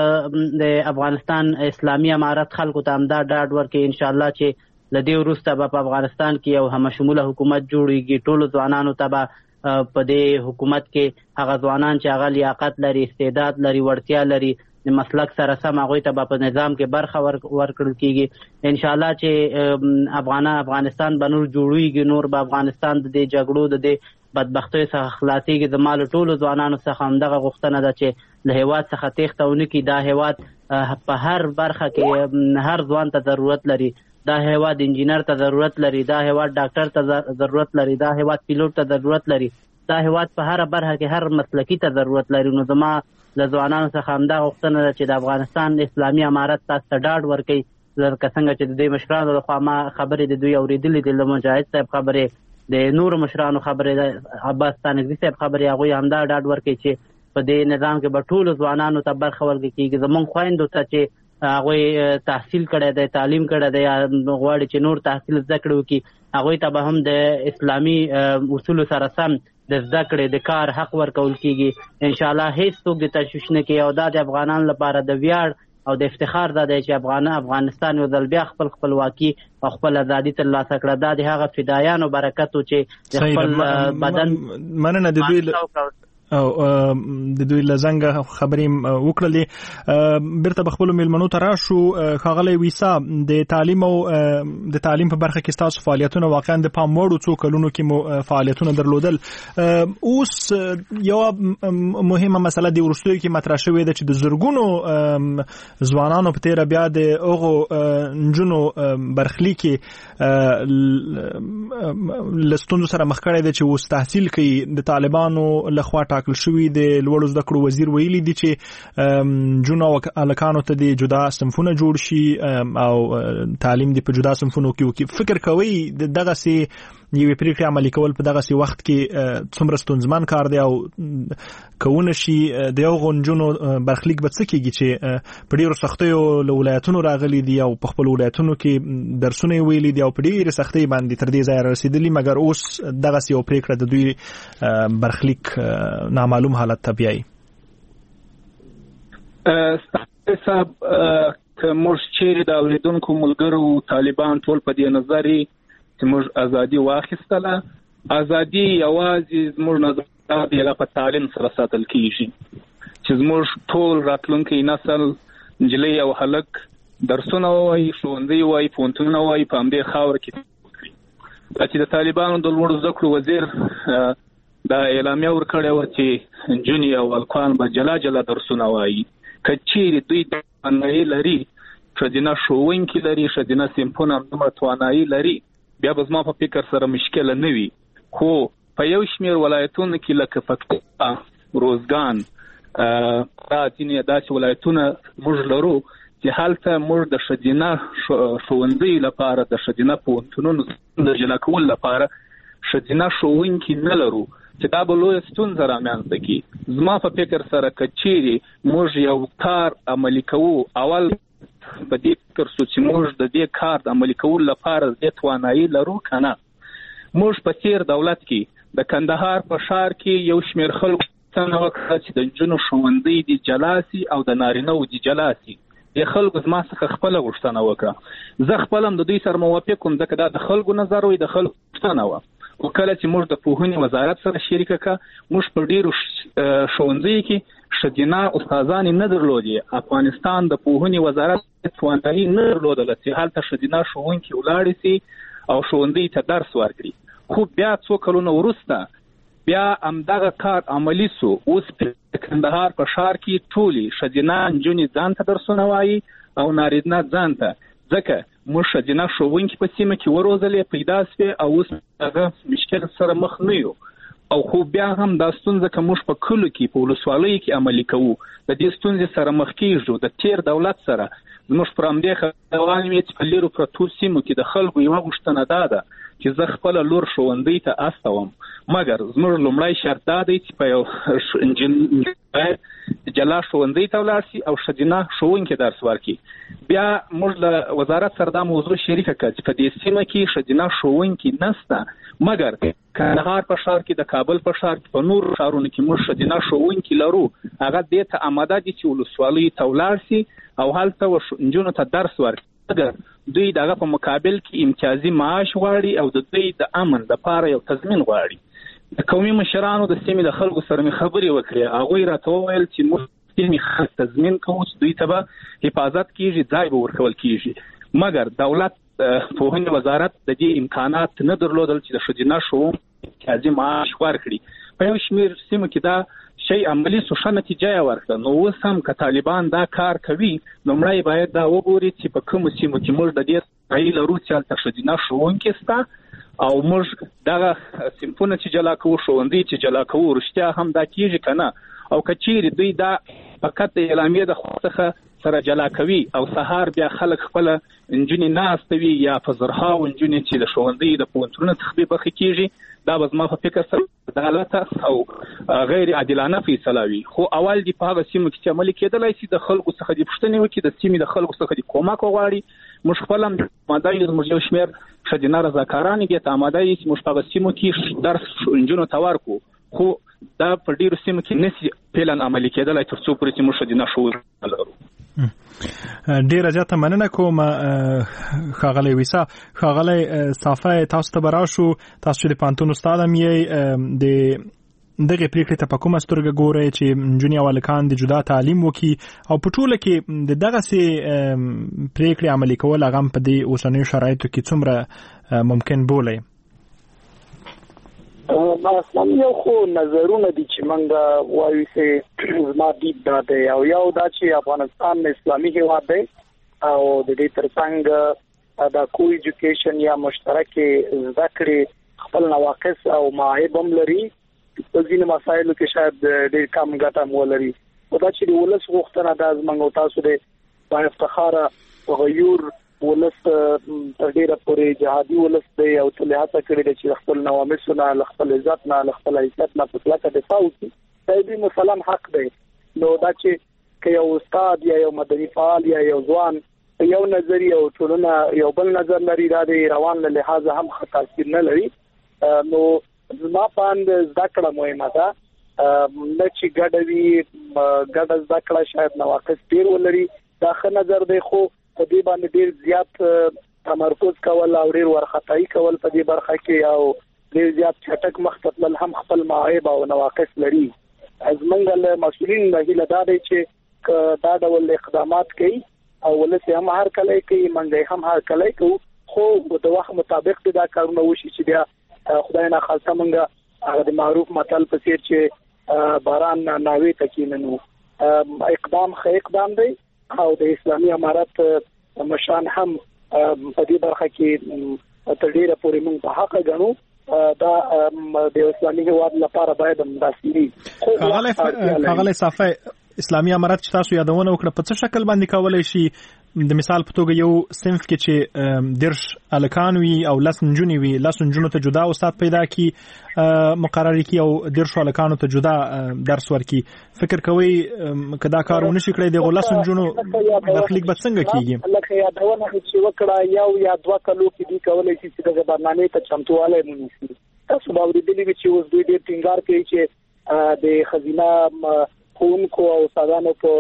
د افغانستان اسلامي امارت خلکو ته همدا ډاډ ورکړي ان شاء الله چې له دې وروسته به په افغانستان کې یو همشموله حکومت جوړیږي. ټولو ځوانانو ته به په دې حکومت کې هغه ځوانان چې هغه لیاقت لري استعداد لري وړتیا لري د مسلک سره سم هغوی ته به په نظام کې برخه ورکړل کېږي ان شاء الله چې افغان افغانستان به نور جوړیږي. نور به افغانستان د دې جګړو د دې بدبختیو څخه خلاصېږي. زما له ټولو ځوانانو څخه همدغه غوښتنه ده چې له هیواد څخه تېښته ونه کړي. دا هیواد په هر برخه کې هر ځوان ته ضرورت لري. دا هیواد انجینر ته ضرورت لري. دا هیواد ډاکټر ته ضرورت لري. دا هیواد پیلوټ ته ضرورت لري. دا هیواد په هر برخه کې هر مسلکي ته ضرورت لري. نو زما له ځوانانو څخه همدغه غوښتنه ده چې د افغانستان اسلامي امارت تاسو ته ډاډ ورکوي. لکه څنګه چې د دوی مشرانو لخوا ما خبرې د دوی اورېدلې دي، له مجاهد صاحب خبرې، د نورو مشرانو خبرې، عباس ستانکزي صاحب خبرې، هغوی همدا ډاډ ورکوي چې په دې نظام کې به ټولو ځوانانو ته برخه ورکړل کېږي. زموږ خویندو ته چې هغوی تحصیل کړی دی، تعلیم کړی دی، غواړي چې نور تحصیل زده کړې وکړي، هغوی ته به هم د اسلامي اصولو سره سم د زده کړې د کار حق ورکول کېږي. انشاءالله هیڅ څوک د تشویش نه کوي او دا د افغانانو لپاره د ویاړ او د افتخار دا دی چې افغان افغانستان یو ځل بیا خپل خپلواکي او خپل ازادي ترلاسه کړه. دا د هغه فدایانو برکت و چې د خپل بدن
مننه د دوی او د دوی لزنګ خبرې وکړلې. بیرته بخپل میلمنو ته راشو. ښاغلی ویسا، د تعلیم او د تعلیم په برخه کې تاسو فعالیتونه واقعا د پام وړ څو کلونو کې مو فعالیتونه درلودل. اوس یو مهمه مسله د وروستیو کې مطرح شوې ده چې د زرګونو ځوانانو په تیره بیا د هغو نجونو برخلیک له ستونزو سره مخ کړی دی چې اوس تحصیل کوي. د طالبانو لخوا ټاکل شوی د لوړو زده کړو وزیر ویلي دي چې جنو او الکانو ته د جدا صنفونه جوړ شي او تعلیم دی په جدا صنفونو کې وکړي. فکر کوي د دغه سي یوې پریکړې عملي کول په دغه سي وخت کې څومره ستونزمن کار دی او کوونه شي د یو غونجونو برخلیک به څه کېږي چې په ډېرو سختیو له ولایتونو راغلي دي او په خپل ولایتونو کې درسونه ویلي دي او په ډېرې سختۍ باندې تر دې ځایه رسېدلي، مګر اوس دغه سي یو پریکړه د دوی برخلیک نامعلوم حالت ته بیایي.
صاحب که موږ چیرې د اورېدونکو ملګرو طالبان ټول په دې نظر چې موږ ازادي واخیستله، ازادي یوازې زموږ نظر دی په تعلیم سره ساتل کېږي چې زموږ ټول راتلونکی نسل نجلۍ او هلک درسونه ووایي، ښوونځي ووایي، پوهنتونونه ووایي، په همدې خاوره کې وکړي. دا چې د طالبانو د لوړو زده کړو وزیر دا اعلامیه ورکړې وه چې نجونې او هلکان به جلا جلا درسونه وایي. که چیرې دوی توانایي لري، ښځینه ښوونکي لري، ښځینه صنفونه همدومره توانایي لري، بیا به زما په فکر سره مشکله نه وي. خو په یو شمېر ولایتونو کې لکه پکتیا، روزګان، دا ځینې داسې ولایتونه موږ لرو چې هلته موږ د ښځینه ښوونځیو لپاره، د ښځینه پوهنتونونو د جلا کولو لپاره ښځینه ښوونکي نه لرو، چې دا به لویه ستونزه رامنځته کړي. زما په فکر سره که چیرې موږ یو کار عملي کوو، اول په دې فکر سو چې موږ د دې کار د عملي کولو لپاره دې توانایي لرو که نه. موږ په تیر دولت کې د کندهار په ښار کې یو شمېر خلکو څنګه وکړه چې د نجونو ښوونځي دي جلا سي او د نارینه‌و دي جلا سي. د خلکو زما څخه خپله غوښتنه وکړه. زه خپل هم د دوی سره موافق کوم ځکه دا د خلکو نظر وي، د خلکو غوښتنه وه. خو کله چې موږ د پوهنې وزارت سره شریکه کړه، موږ په ډېرو ښوونځیو کې ښځینه استادانې نه درلودې. افغانستان د پوهنې وزارت توانایي نه درلودله چې هلته ښځینه ښوونکي ولاړې سي او ښوونځي ته درس ورکړي. خو بیا څو کلونه وروسته بیا همدغه کار عملي سو. اوس په کندهار په ښار کې ټولې ښځینه نجونې ځان ته درسونه وایي او نارینه ځان ته، ځکه موږ ښځینه ښوونکي په سیمه کې وروزلې پیدا سوې او اوس هغه مشکل سره مخ نه یو. او خو بیا هم دا ستونزه که موږ په کلو کې په ولسوالیو کې عملي کوو، د دې ستونزې سره مخ کېږو. د تیر دولت سره زموږ پر همدې خبرې روانې وې چې په لیرو پرتو سیمو کې د خلکو یوه غوښتنه دا ده چې زه خپله لور ښوونځي ته استوم، مګر زموږ لومړی شرط دا دی چې په یو انجینر باید جلا ښوونځي ته ولاړ شي او ښځینه ښوونکي درس ورکړي. بیا موږ له وزارت سره دا موضوع شریکه کړه چې په دې سیمه کې ښځینه ښوونکي نشته، مګر کندهار په ښار کې، د کابل په ښار کې، په نورو ښارونو کې موږ ښځینه ښوونکي لرو. هغه دې ته آماده دي چې ولسوالیو ته ولاړ شي او هلته نجونو ته درس ورکړي، مګر دوی دغه په مقابل کې امتیازي معاش غواړي او د دوی د امن لپاره یو تضمین غواړي. د قومي مشرانو د سیمې د خلکو سره مې خبرې وکړې. هغوی راته وویل چې موږ سیمې خلک تضمین کوو چې دوی ته به حفاظت کېږي، ځای به ورکول کېږي، مګر دولت پوهنې وزارت د دې امکانات نه درلودل چې د ښځینه ښوونکو امتیازي معاش ورکړي. په یو شمېر سیمو کې دا شی عملي سو، ښه نتیجه یې ورکړه. نو اوس هم که طالبان دا کار کوي، لومړی باید دا وګوري چې په کومو سیمو کې موږ د دې ځای لرو چې هلته ښځینه ښوونکي شته او موږ دغه صنفونه چې جلا کوو، ښوونځي چې جلا کوو، رښتیا هم دا کېږي که نه؟ او که چیرې دوی دا فقط د اعلامیې د خوا څخه سره جلا کوي او سهار بیا خلک خپله نجونې ناسته وي یا په زرهاو نجونې چې د ښوونځي د پوهنتونونو څخه بې برخې کېږي، دا به زما په فکر سره عدالته او غیر عادلانه فیصله وي. خو اول دې په هغه سیمو کې چې عملي کېدلی شي، د خلکو څخه دې پوښتنې وکړي، د سیمې د خلکو څخه دې کومک وغواړي. موږ خپل هم آماده یو، زموږ یو شمېر ښځینه رضاکارانې دې ته آماده یي چې موږ په هغه سیمو کې درس نجونو ته ورکړو. خو دا په ډېرو سیمو کې نشي فعلا عملي کېدلی تر څو پورې چې موږ ښځینه ښوونکي لرو.
ډیره زیاته مننه کوم ښاغلی ویسا. ښاغلی صافی، تاسو ته به راشو. تاسو چې د پوهنتون استاد هم یې، د دغه پریکړې ته په کومه سترګه ګورئ چې نجونې او هلکان د جدا تعلیم وکړي او په ټوله کې د دغسې پریکړې عملي کول هغه هم په دې اوسنیو شرایطو کې څومره ممکن بولئ؟
اصلا یو خو نظرونه دي چې منګه وایو چې زما دید دا دی او یو دا چې افغانستان اسلامي هیواد دی او د دې ترڅنګ دا کو ایجوکیشن یا مشترک زده کړې خپل نواقص او معایب هم لري. په ځینې مسایلو کې شاید ډېر کم ګټه هم ولري. او دا چې د ولس غوښتنه ده زموږ او تاسو د با افتخاره غیور ولس تر ډیره پورې جهادي ولس دی او تل هڅه کړې ده چې خپل نوامسونه، خپل عزت نه، خپل عزت نه په کلکه دفاع وکړي. دا دې مسلم حق دی. نو دا چې که یو استاد یا یو مدني فعال یا یو ځوان یو نظر یو ټولنه یو بل نظر لري، دا د روان له لحاظه هم ښه تاثیر نه لري. نو زما په اند زده کړه مهمه ده، نه چې ګډه وي. ګډه زده کړه شاید نواقص ډېر ولري، دا ښه نظر دی، خو په دې باندې ډېر زیات تمرکز کول او ډېر ورخطایي کول په دې برخه کې او ډېر زیات چټک مخ ته تلل هم خپل معایب او نواقص لري. زموږ له مسؤلین نه هیله دا دی چې دا ډول اقدامات کوي او ولس هم هر کله کوي، منګي هم هر کله کوي، خو د وخت مطابق دا کارونه وشي چې بیا خدای نه خاصه منګه هغه د معروف متل په څیر چې باران ناوې تکیننو. اقدام ښه اقدام دی او د اسلامي امارت مشان هم په دې برخه کې تر ډیره پورې موږ په حق غنو. دا د اسلامي هیواد لپاره باید مداسيري.
ښاغلی صافی، اسلامي امارت چې تاسو یادونه وکړه، په څه شکل باندې کولای شي د مثال په توګه یو صنف کې چې درش هلکان وي او لس نجونې وي، لس نجونو ته جدا استاد پیدا کړي مقرر کړي او درشو هلکانو ته جدا درس ورکړي؟ فکر کوئ که دا کار ونه شي کړی دغو لس نجونو برخلیک به څنګه کېږي؟
لکه یادونه چې وکړه یو یا دوه کلو کې دوی کولی شي چې دغه برنامې ته چمتووالی ونیسي. تاسو به اورېدلي وي چې اوس دوی ډېر ټینګار کوي چې د ښځینه ښوونکو او استادانو په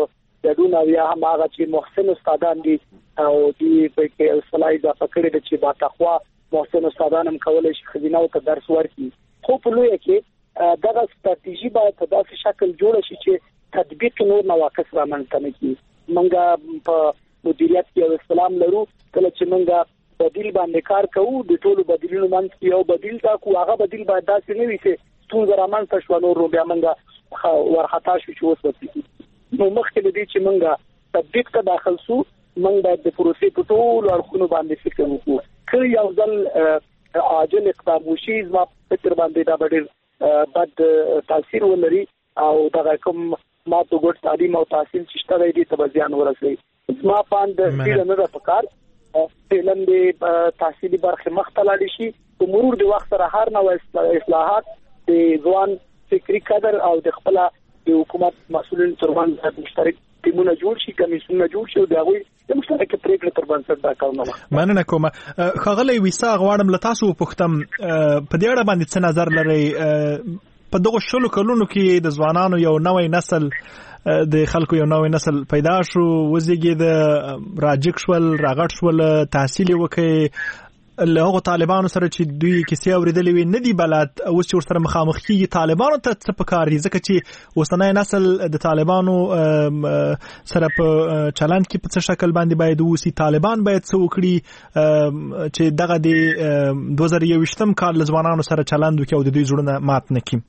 ګډون او یا هم هغه چې محسن استادان دي او دې په کې صلاحي اضافه کړې ده چې با تقوا محسن استادان هم کولای شي خزینه او درس ورکړي. خو په لوی کې دغه ستراتیژي باید په داسې شکل جوړ شي چې تطبیق نور نواقص رامنځته نه کړي. موږ په مدیریت کې یو اسلام لرو، کله چې موږ بدیل باندې کار کوو د ټولو بدیلونو منځ کې یو بدیل تاکو، هغه بدیل باید داسې نه وي چې ستونزه رامنځته شوه نور بیا موږ ورخطا شو چې اوس وسیږي. نو مخکې دې چې موږ تطبیق ته داخل سو، موږ باید د پروسې په ټولو اړخونو باندې فکر وکړو. که یو ځل عاجل اقدام وشي زما فکر باندې دا ډېر بد تاثیر ولري او دغه کوم ما ته ګډ تعلیم او تحصیل چې شته دی دې ته زیان ورسوي. زما پاند ډېر نه ده پکار علم د تحصیلي برخه مختلف شي په مرور د وخت سره هر نوع اصلاحات د ځوان فکری قدر او د خپل د حکومت مسؤلین ترمنځ مشترک ټیمونه جوړ شي، کمیسیونونه جوړ شي او د هغوی د مشترک پریکړې تر بنسټ دا کارونه.
مننه کوم. ښاغلی ویسا غواړم له تاسو وپوښتم په دې اړه باندې څه نظر لرئ؟ په دغه شلو کلونو کې د ځوانانو یو نوی نسل د خلکو یو نوی نسل پیدا شو، وزیږېد، راجګ شول، راغټ شول، تحصیل وکړي، له هغو طالبانو سره چې دوی کیسې اورېدلې وي نه دي بلد، اوس چې ورسره مخامخ کېږي طالبانو ته څه پکار دي؟ ځکه چې اوسنی نسل د طالبانو سره په چلند کې په څه شکل باندې باید اوسي، طالبان باید څه وکړي چې دغه د دوه زره یوویشتم کال له ځوانانو سره چلند وکړي او د دوی زړونه مات نه کړي.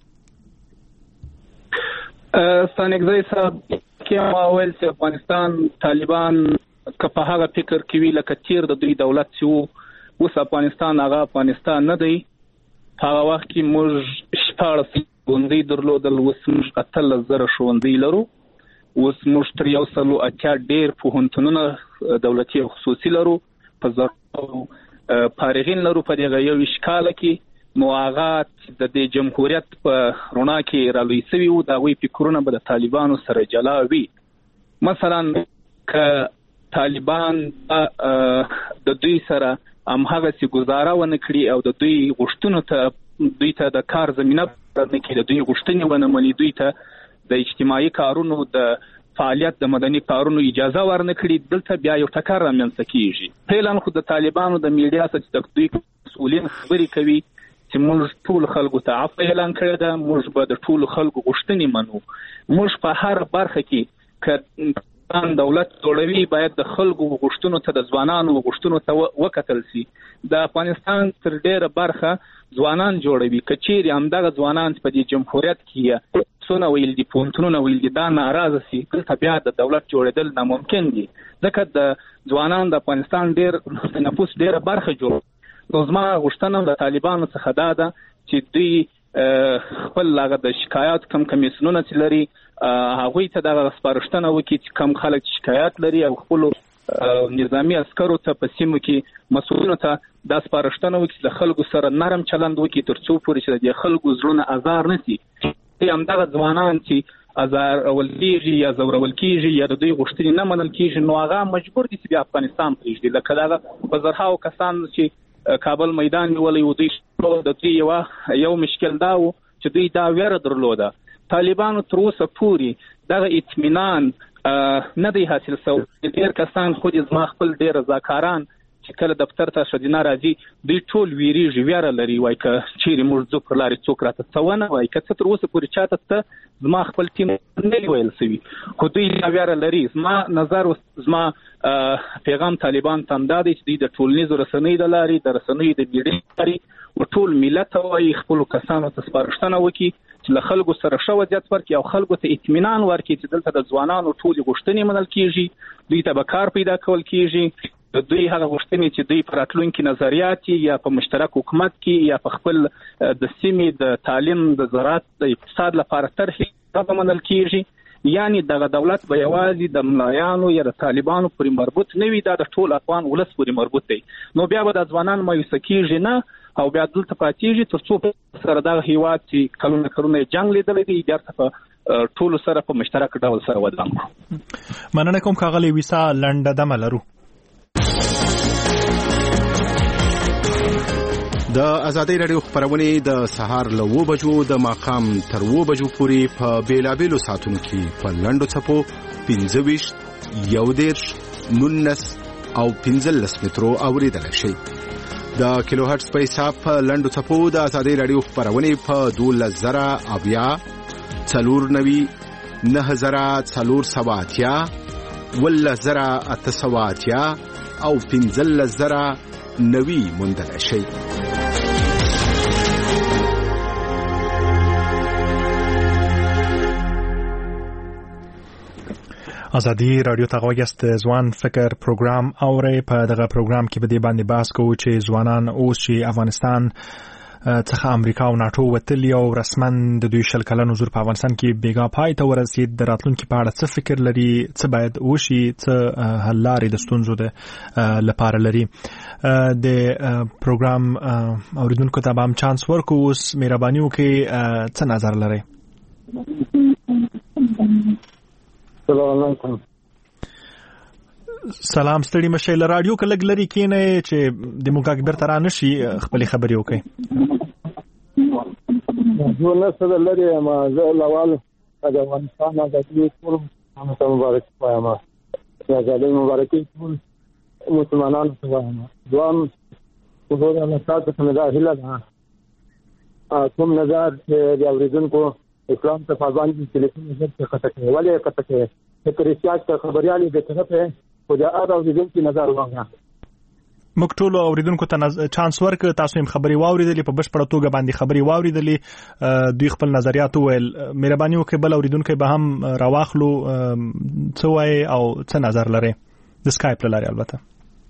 ستانکزی صاحب کې ما ویل چې افغانستان طالبان که په هغه فکر کې وي لکه تیر د دوی دولت چې وو، اوس افغانستان هغه افغانستان نه دی. هغه وخت کې موږ شپاړس ښوونځي درلودل، اوس موږ اتلس زره ښوونځي لرو. اوس موږ تر یو سلو اتیا ډېر پوهنتونونه دولتي او خصوصي لرو، په زرو فارغین لرو په دغه یوویشت کاله کې. نو هغه د دې جمهوریت په رڼا کې رالوی سوي وو، د هغوی فکرونه به د طالبانو سره جلا وي. مثلا که طالبان د دوی سره همهغسې ګزاره ونه کړي او د دوی غوښتنو ته دوی ته د کار زمینه نه کړي، د دوی غوښتنې ونه مني، دوی ته د اجتماعي کارونو د فعالیت د مدني کارونو اجازه ورنه کړي، دلته بیا یو ټکر رامنځته کېږي. فعلا خو د طالبانو د میډیا څخه چې دوی مسؤلین خبرې کوي چې موږ ټول خلکو ته عفو اعلان کړی ده، موږ به د ټولو خلکو غوښتنې منو. موږ په هر برخه کې که دولت جوړوي باید د خلکو غوښتنو ته، د ځوانانو غوښتنو ته وکتل سي. د افغانستان تر ډېره برخه ځوانان جوړوي. که چیرې همدغه ځوانان په دې جمهوریت کې څونه ویل دي، پوهنتونونه ویل دي، دا ناراضه سي، دلته بیا د دولت جوړېدل ناممکن دي. ځکه د ځوانان د افغانستان ډېر د نفوس ډېره برخه جوړ. نو زما غوښتنه د طالبانو څخه دا ده چې دوی خپل هغه د شکایات کم کمیسیونونه چې لري هغوی ته دغه سپارښتنه وکړي چې کم خلک شکایات لري او خپلو نظامي عسکرو ته په سیمو کې مسؤلینو ته دا سپارښتنه وکړي چې د خلکو سره نرم چلند وکړي تر څو پورې چې د دې خلکو زړونه ازار نه سي. همدغه ځوانان چې ازارول کېږي یا ځورول کېږي یا د دوی غوښتنې نه منل کېږي، نو هغه مجبور دي چې بیا افغانستان پرېږدي. لکه دغه په زرهاو کسان چې کابل میدان نیولی و، دوی د دوی یو یو مشکل دا و چې دوی دا ویره درلوده. طالبانو تر اوسه پورې دغه اطمینان نه دی حاصل سوی. ډېر کسان خو دې زما خپل ډېر رضاکاران چې کله دفتر ته ښځینه راځي دوی ټول ویریږي، ویره لري، وایي که چیرې موږ ځو پر لارې څوک راته څه ونه وایي. که څه تر اوسه پورې چاته ته زما خپل ټیم نه دي ویل سوي، خو دوی دا ویره لري. زما نظر زما پیغام طالبان ته همدا دی چې دوی د ټولنیزو رسنیو د لارې، د رسنیو د میډیا د لارې ټول ملت ته وایي، خپلو کسانو ته سپارښتنه وکړي چې له خلکو سره ښه وضعیت ورکړي او خلکو ته اطمینان ورکړي چې دلته د ځوانانو ټولې غوښتنې منل کېږي، دوی ته به کار پیدا کول کېږي. دوی هغه غوښتنې چې دوی په راتلونکي نظریات یا په مشترک حکومت کې یا په خپل د سیمې د تعلیم، د زراعت، د اقتصاد لپاره طرحې به منل کېږي. یعنی دغه دولت به یوازې د ملایانو یا د طالبانو پورې مربوط نه وي، دا د ټول افغان ولس پورې مربوط دی. نو بیا به د ځوانان مایوسه کېږي نه او بیا دلته پاتېږي تر څو سره دغه هیواد چې کلونه کلونه جنګ لیدلی دی بیرته په ټولو سره په مشترک ډول سره ودان کړو.
مننه کوم ښاغلی ویسا، لنډه دمه لرو.
د ازادۍ راډیو خبرونه د سهار له اوه بجو د ماښام تر اوه بجو پورې په بیلابېلو ساعتونو کې په لنډو څپو پنځه ویشت یو دېرش نولس او پنځلس مترو اوریدلی شئ. د کیلو هرټز په حساب په لنډو څپو د ازادۍ راډیو خپرونې په دولس زره اویا څلور نوي نهه زره څلور سوه اتیا اوولس زره اته سوه اتیا او پنځلس زره نوي موندلی شئ.
ازادي رادیو ته غوږیاست. ځوان فکر پروګرام اورئ. په دغه پروګرام کې به دې باندې بحث کوو چې ځوانان اوس چې افغانستان څخه امریکا او ناټو وتلي او رسما د دوی شل کلن حضور په افغانستان کې بیګا پای ته ورسید، د راتلونکي په اړه څه فکر لري، څه باید وشي، څه حل لارې د ستونزو د لپاره لري. د پروګرام اوریدونکو ته به هم چانس ورکو. اوس مهرباني وکړئ څه نظر لرئ؟
سلام علیکم.
سلام. ستړي مشه له رادیو کې لږ لري کینه چې د موږ بیرته را نشي خپل خبرې وکړي.
زه نه څه لري ما زه لوال د افغانستان د دې ټول مبارک وایم. یا ځلې مبارکي ټول مسلمانانو ته وایم. ځوان حضور الله تعالی څخه دا هیله ده کوم نظر چې د اوریدونکو اسلام ته پابند دي ټلیفون یې څه خطه کوي ولې خطه کوي فکر ریاض ته خبريالي د طرفه خو دا اوریدونکو نظر واغه.
موږ ټول اوریدونکو ته چانس ورک. تاسو هم خبري واوریدلې په بشپړه توګه باندې خبري واوریدلې، دوی خپل نظریات وویل. مهرباني وکړئ بل اوریدونکو به هم راواخلو څه وایي او څه نظر لري د سکایپ له لارې. البته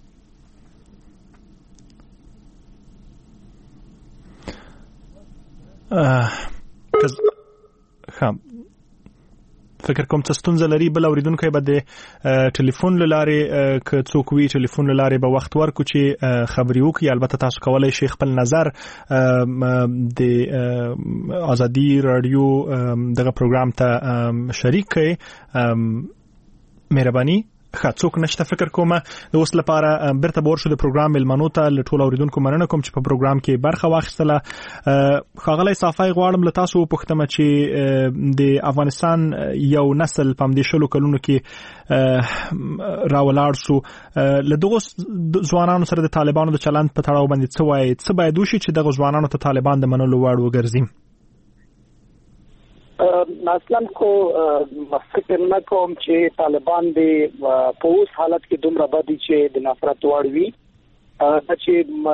خام فکر کوم څه ستونزه لري. بل اوریدونکو به د ټلیفون له لارې ک څوک وی ټلیفون له لارې به وخت ورکو چې خبري وکړي. البته تاسو کولای شئ خپل نظر د ازادي رادیو دغه پروګرام ته شریک کړئ. مهرباني څوک نشته فکر کوم. د اوس لپاره برته بور شو د پروګرام ملمنو ته له ټولو اوریدونکو مننه کوم چې په پروګرام کې برخه واخیستله. ښاغلی صافی غواړم له تاسو وپوښتم چې د افغانستان یو نسل په همدې شلو کلونو کې راولاړ شو. له دغو ځوانانو سره د طالبانو د چلند په تړاو باندې څه وایي؟ څه باید وشي چې دغه ځوانانو ته طالبان د منلو وړ وګرځي؟
اصلا کو فکر نه کوم چې طالبان دی په اوس حالت کې دومره بدی چې د نفرت وړ وي. چې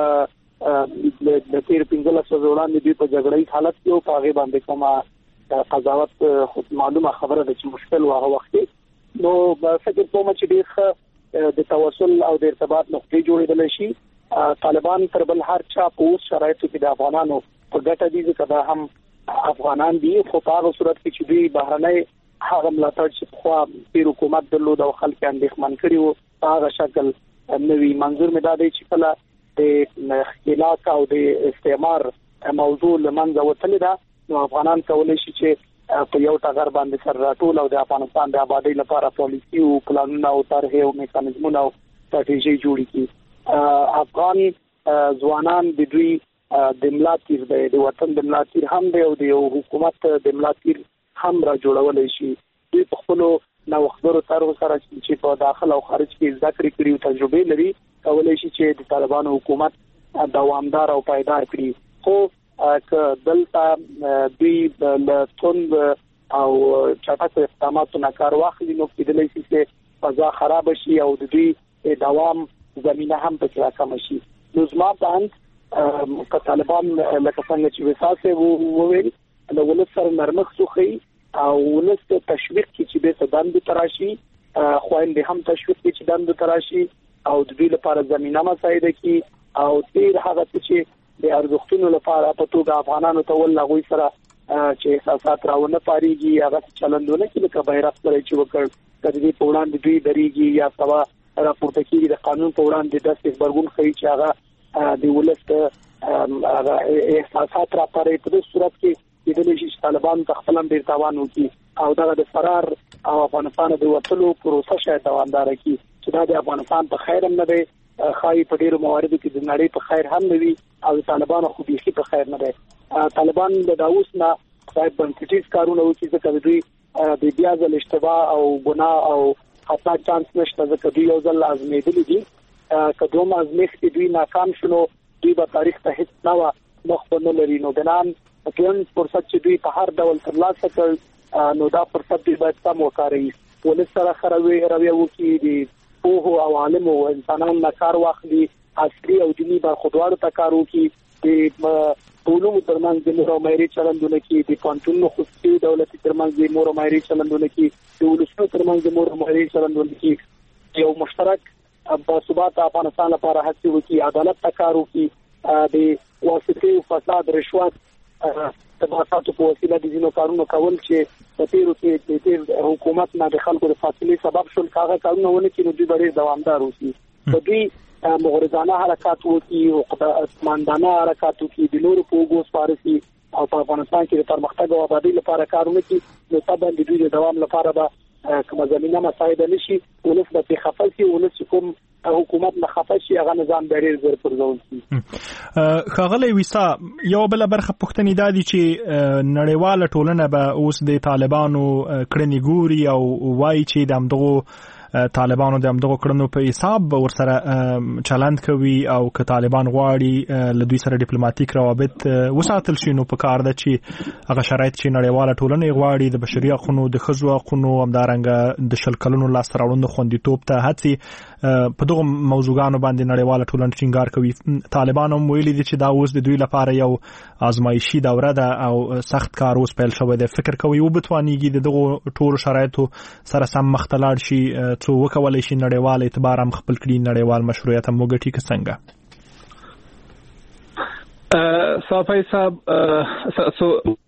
د تیر پنځلس ورځې وړاندې دوی په جګړې حالت کې او په هغه باندې کومه قضاوت خود معلومه خبره ده چې مشکل واه وخت نو فکر کوم چې ډېر د تواصل او د ارتباط نقطې جوړېدل شي. طالبان تر بل هر چا په اوس شرایطو کې د افغانانو په ګټه دي ځکه دا هم افغانان دي. خو په هغه صورت کې چې دوی بهرنۍ هغه ملاتړ چې خو په حکومت درلود او خلک اندېښمن کړي وو په هغه شکل نوی منظور مې دا دی چې کله د اختلاف او د استعمار موضوع لمنځه وتلې ده نو افغانان کولای شي چې په یو ټغر باندې سر راټول او د افغانستان د آبادی لپاره پالیسي او پلانونه او طرحې او میکانیزمونه او ستراتیژي جوړې کړي. افغان ځوانان د دوی د ملاتیر د وطن د ملاتیر هم دی او د حکومت د ملاتیر هم را جوړولای شي. دوی په خپل نوښتګرو طرحو سره چې په داخل او خارج کې زده کړې کړي او تجربه لري کولای شي چې د طالبانو حکومت دوامدار او پایدار کړي. خو که دلته دوی له توند او چټک اقداماتو نه کار واخلي نو کېدلی شي چې فضا خراب شي او د دوی دوام زمينه هم پکې راکم شي. نو زما باندې که طالبان لکه څنګه چې وساسه وویل نو ولس سره نرمښت خوخي او ولس ته تشویق کی چې به دند تراشي خويندې هم تشویق کی چې دند تراشي او د دې لپاره زمينه مساعده کی او تیر هغه چې د ارزښتونو لپاره په توګه افغانانو ته ول لغوي سره چې احساسات راونه پاريږي هغه چلندونه کې لکه بیرغ سره چې وکړ کدی په وړاندې دوی دريږي یا سوا راپورته کیږي د قانون په وړاندې د خبرګون خي چې هغه د ولست احساسات را پاري په صورت کې د دې چې طالبان تخفلم ډیر تاوان وکي او دا د فرار او افغانستان د وټلو پروسه شاید دوامدار کی چې دا د افغانستان په خیر هم نه دی خای په ډیرو مواردو کې د نړۍ په خیر هم نه وي او طالبان خو بيخي په خیر نه دی. طالبان د داوس نه صاحب بنسټیز کارونه وکړي ځکه دوی د بیا ځل اشتباه او ګناه او خطا چانس نشته ځکه دوی یو ځل ازمیدلی دي که دوم ازمیخت دوی ناکام شنو دوی به تاریخ ته هیڅ نه مخ په نه لري نو ګنان کوم فرصت چې دوی په هر ډول ترلاسه کړ نو دا فرصت دوی باید سم وکاروي ولې سره خروي روي وکړي دي په او عالم او انسانانو نه کار واخلي عسکري او دینی برخوردوارو ته کار وکړي د علومو ترمنځ د مور او مایري چلندونه کې د پانتونو خصوصي دولتي ترمنځ د مور او مایري چلندونه کې د ولسونو ترمنځ د مور او مایري چلندونه کې یو مشترک په ثبات افغانستان لپاره هڅه وکړي عدالت ته کار وکړي د واسطې او فساد رشوت تبعاتو په وسیله د ځینو کارونو کول چې په تیرو کې د تیر حکومت نه د خلکو د فاصلې سبب شول کاغه کارونه ونه کې نو دوی ډېر دوامدار اوسي په دې مغرضانه حرکات وکړي او قدرتمندانه حرکات وکړي د نورو په وګو سپارسي او په افغانستان کې د پرمختګ او آبادی لپاره کارونه کوي نو طبعا د دوی د دوام لپاره به کومه زمينه مساعده نشي ولس به خفل شي ولس کوم حکومت نه خفل شي هغه نظام ډېر زر پرځول شي
خغلی ویسا یو بل برخه پښتني دادی چې نړیواله ټولنه به اوس د طالبانو کړنی ګوري او وایي چې د همدغه طالبانو د همدغه کړنو په حساب ورسره چلند کوي او که طالبان غواړي له دوی سره ډیپلوماټیک روابط وساتل شي نو په کار ده چې هغه شرایط چې نړیواله ټولنه غواړي د بشري حقوقو د ښځو حقوقو همدارنګه د شل کلونو لاسته راوړنو خوندیتوب ته هڅې په دغه موضوعاتو باندې نړیواله ټولنه ټینګار کوي طالبان هم ویلي دي چې دا اوس د دوی لپاره یو آزمایشي دوره ده او سخت کار اوس پیل شوی دی فکر کوي او بتوانیږي دغه ټول شرایطو سره سم مخ ته لاړ شي څو وکولای شي نړیوال اعتبار هم خپل کړي نړیوال مشروعیت هم وګټي که څنګه
صافی صاحب سو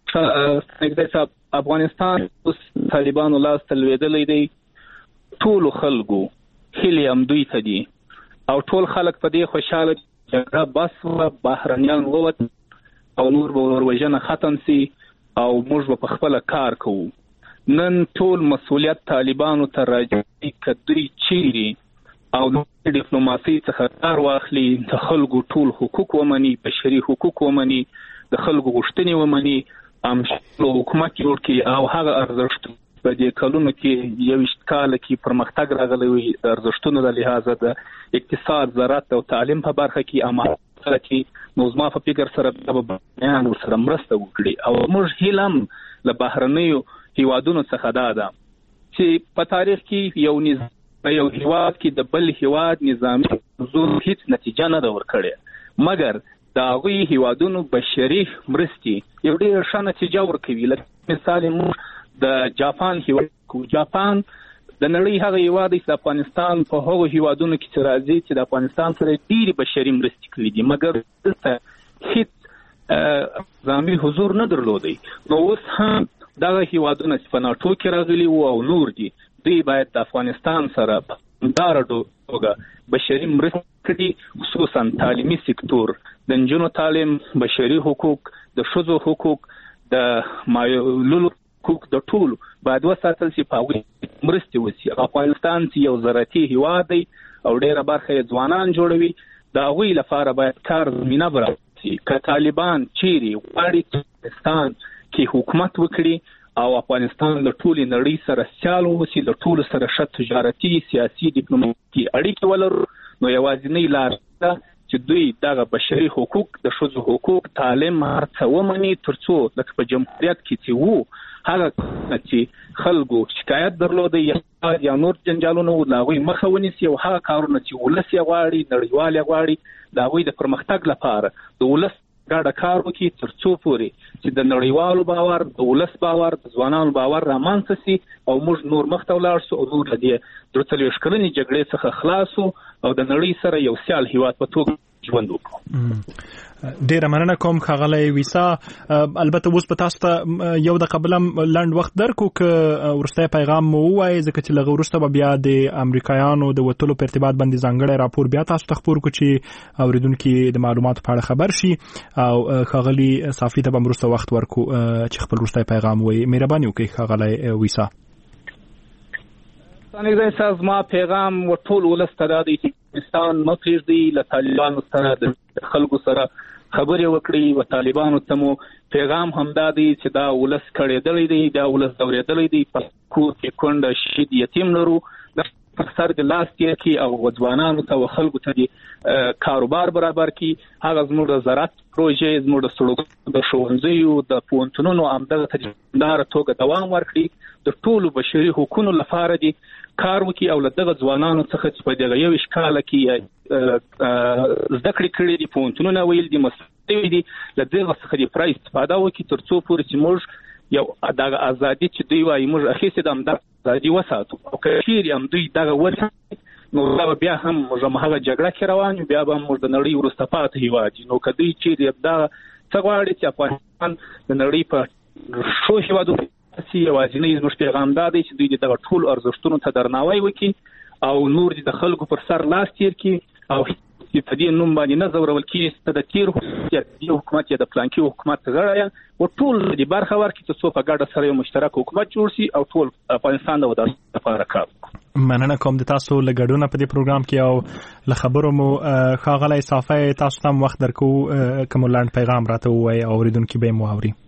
نګدای صاحب افغانستان اوس طالبانو لاس تلویدلې دی ټول خلکو هلي هم دوی ته دي او ټول خلک په دې خوشاله چې بس بهرنیان ووت او نور به وروجنه ختم سي او موږ به په خپل کار کوو نن ټول مسؤلیت طالبانو ته راځي کدی چیري او د ډیپلوماسي څخه کار واخلي د خلکو ټول حقوق ومني بشري حقوق ومني د خلکو غوښتنې ومني ام حکومت جوړ کړي او هغه ارزښت په دې کلونو کې یو کال کې پرمختګ راغلی وي ارزښتونو د لحاظه د اقتصاد زراعت او تعلیم په برخه کې امانت کې نو زما په فکر سره د بیان سره مرسته وکړي او موږ هیلم له بهرنیو هیوادونو څخه دا ده چې په تاریخ کې یو نظام یو هیواد کې د بل هیواد نظامي حضور هیڅ نتیجه نه ورکړي مګر دا غوي هیوادونو بشري مرستې یو ډېر ښه نتیجه ورکوي لکه مثال موږ د جاپان هیواد کو جاپان د نړۍ هغه هیواد چې افغانستان په هغو هیوادونو کې چې راځي چې د افغانستان سره ډېری بشري مرستې کړې دي مګر هیڅ نظامي حضور نه درلودي نو اوس هم دغه هیوادونه چې په ناټو کې راغلي وو او نور دي دوی باید د افغانستان سره په دار ډوګه بشري مرستې کړي خصوصا تعلیمي سکتور د نجونو تعلیم بشري حقوق د ښځو حقوق د مایلولو حقوق د ټول باید وساتل شي په مرستې وسی افغانستان چې یو زراعتي هیواد دی او ډېره برخه یې ځوانان جوړوي دا غوي لپاره باید کار زمينه برابرسي که طالبان چیري غواړي افغانستان کې حکومت وکړي او افغانستان له ټولې نړۍ سره سیال وسی له ټول سره ښه تجارتي سیاسي ډیپلوماټیکي اړیکې ولرو نو یوازینۍ لار ده چې دوی دغه بشري حقوق د ښځو حقوق تعلیم هرڅه ومني ترڅو لکه په جمهوریت کې چې وو هغه چې خلکو شکایت درلوده یا نور جنجالونه و لاغوي مخه ونیسي او هغه کارونه چې ولس یې غواړي نړیوال یې غواړي د هغوی د پرمختګ لپاره د ولس ګډه کار وکړي ترڅو پورې چې د نړیوالو باور د ولس باور د ځوانانو باور رامنځته سي او موږ نور مخته ولاړ سو او نور د دې درې څلوېښت کلنې جګړې څخه خلاص سو او د نړۍ سره یو سیال هیواد په توګه ژوند وکړو
ډیره مننه کوم خغلی ویسا البته اوس په تاسو ته یو د قبلم لاند وخت درکو ک ورسته پیغام مو وای ځکه چې لغه ورسته بیا د امریکایانو د وټلو په ارتباط باندې ځانګړی راپور بیا تاسو ته خبر کو چې اوریدونکو د معلوماتو په اړه خبر شي او خغلی صافی ته بمرسته وخت ورکو چې خپل ورسته پیغام وای مهرباني وکړئ خغلی ویسا
څنګه چې ما پیغام ورټول ولسته د افغانستان مخېږي له طالبانو سره د خلکو سره خبرې وکړي و طالبانو ته مو پیغام همدا دی چې دا ولس کړېدلی دی دا ولس دورېدلی دی په کور کې کونډه شهید یتیم لرو پر سر د لاس تیر کی او ځوانانو ته او خلکو ته د کاروبار برابر کی هغه زموږ د زراعت پروژې زموږ د سړکونو د ښوونځیو د پوهنتونونو همدغه تجدیدداره توګه دوام ورکړي د ټولو بشري حقوقو لپاره دي کار وکړي او له دغه ځوانانو څخه چې په دغه یو کال کې زده کړې کړې دي پوهنتونونه ویل دي مسلې دي له دغه څخه د پرای استفاده وکړي تر څو پورې چې موږ یو دغه ازادي چې دوی وايي موږ اخیسته د امدا ازادي وساتو او کشیر هم دوی دغه ورته نو بیا هم موږ هغه جګړه کې روان یو بیا به موږ د نړۍ وروسته پاتې هیواد نو کدی چې دا څنګه غواړي چې افغانستان د نړۍ په شو هیوادو چې یوازینی زموږ پیغام دا دی چې دوی دغه ټول ارزښتونو ته درناوی وکړي او نور د خلکو پر سر لاس تیر کړي او چې په دې نوم باندې نه زورول کېږي د تیر حکومت یا د پلانکی حکومت غړی او ټول د برخه ورکړي چې څو په ګډه سره یو مشترک حکومت جوړ شي او ټول افغانستان د ودانۍ لپاره کار وکړي.
مننه کوم د تاسو له ګډون په دې پروګرام کې او له خبرو مو ښاغلی صافی تاسو ته وخت درکو کوم لاند پیغام راته ووایي او اوریدونکي به مو اوري.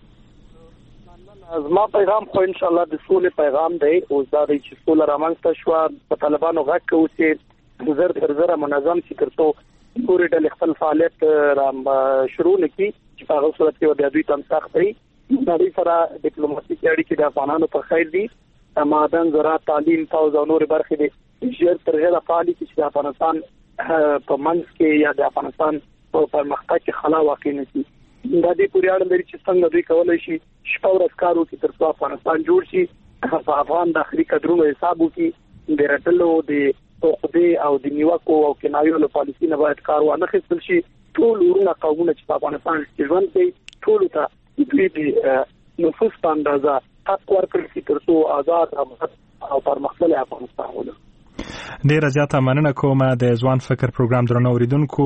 زما پیغام خو ان شاء الله د سولې پیغام دی او دا دی چې سوله رامنځته شوه په طالبانو غږ کوو چې زر تر زره منظم شي تر څو پورې ډلې خپل فعالیت شروع نکړي چې په هغه صورت کې بیا دوی ته هم سخت وي نړۍ سره ډیپلوماټیکې اړیکې د افغانانو په خیر دي معدن زراعت تعلیم پوځ او نورې برخې دي ژر تر ژره فعالې کړي چې د افغانستان په منځ کې یا د افغانستان په پرمختګ کې خلا واقع نه شي دا دې پورې اړه لري چې څنګه دوی کولی شي شپه ورځ کار وکړي تر څو افغانستان جوړ شي په افغان داخلي کډرونو حساب وکړي د رټلو د توقدي او د نیوکو او کنایو له پالیسي نه باید کار وانه خپل شي ټول ورونه قومونه چې په افغانستان کې ژوند کوي ټول ته دوی د نفوس په اندازه حق ورکړي چې تر څو آزاد او پرمختللی افغانستان ولري.
ډیره زیاته مننه کوم د ځوان فکر پروګرام درنو اوریدونکو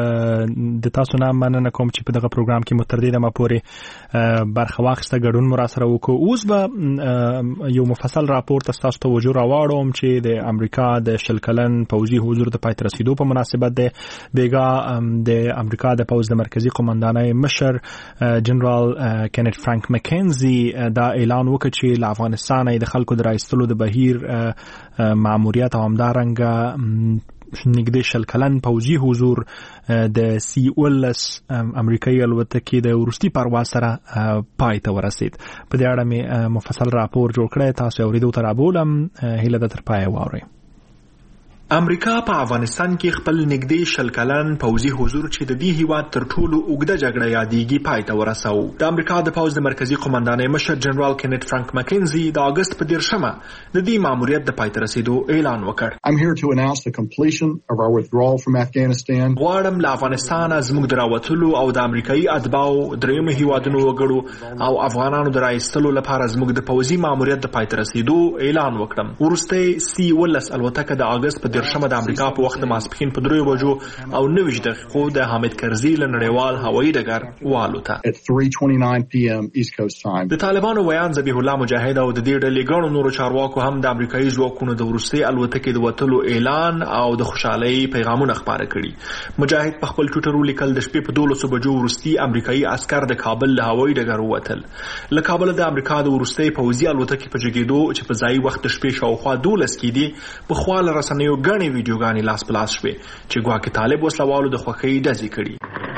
د تاسو نه مننه کوم چې په دغه پروګرام کې متردد ما پورې برخه واخیسته ګډون مو را سره وکړو. اوس به یو مفصل راپور تاسو ته وجو راوړم چې د امریکا د شل کلن پوځي حضور د پای ته رسیدو په مناسبت ده بیګا د امریکا د پوځ د مرکزی قومندانۍ مشر جنرال کینیت فرانک مکینزي دا اعلان وکړ چې له افغانستان د خلکو د راایستلو د بهیر ماموریت او همدارنګه نږدې شل کلن پوځي حضور د سی اولس امریکایي الوتکې د وروستي پرواز سره پای ته ورسید. په دې اړه مې مفصل راپور جوړ کړی تاسو اوریدو ته رابولم هیله ده تر پایه واورئ. امریکا په افغانستان کې خپل نږدې شل کلن پوځي حضور چې د دې هیواد تر ټولو اوږده جګړه یادېږي پای ته ورساو. د امریکا د پوځ د مرکزی قومندانۍ مشر جنرال کینیت فرانک مکینزي د اگست په دیرشمه د دې ماموریت د پای ته رسیدو اعلان وکړ.
I'm here to announce the completion of our withdrawal from Afghanistan.
غواړم له افغانستان زموږ د راوتلو او د امریکایي اتباعو درېیمو هیوادونو وګړو او افغانانو د راایستلو لپاره زموږ د پوځي ماموریت د پای ته رسیدو اعلان وکړم. وروستۍ سی ولس الوتکه د اگست په شمه د امریکا په وخت ماسپښین په دریو بجو او نوي دقیقو د حامد کرزي له نړیوال هوایي ډګر والوته.
At three twenty-nine p m East Coast time.
د طالبانو ویان ذبیح الله مجاهد او د دې ډلې ګڼو نورو چارواکو هم د امریکایي ځواکونو د وروستي الوتکې د وتلو اعلان او د خوشحالۍ پیغامونه خپاره کړي. مجاهد په خپل ټویټر ولیکل د شپې په دولسو بجو وروستي امریکایي عسكر د کابل له هوایي ډګر ووتل. له کابل د امریکا د وروستي پوځي الوتکې په جګېدو چې په ځای وخت د شپې شاوخوا دولس کې دي په خوا له رسنیو ګڼې ویډیوګانې لاس په لاس شوې چې ګواکې طالب وسلوالو د خوښۍ ډزې کړي.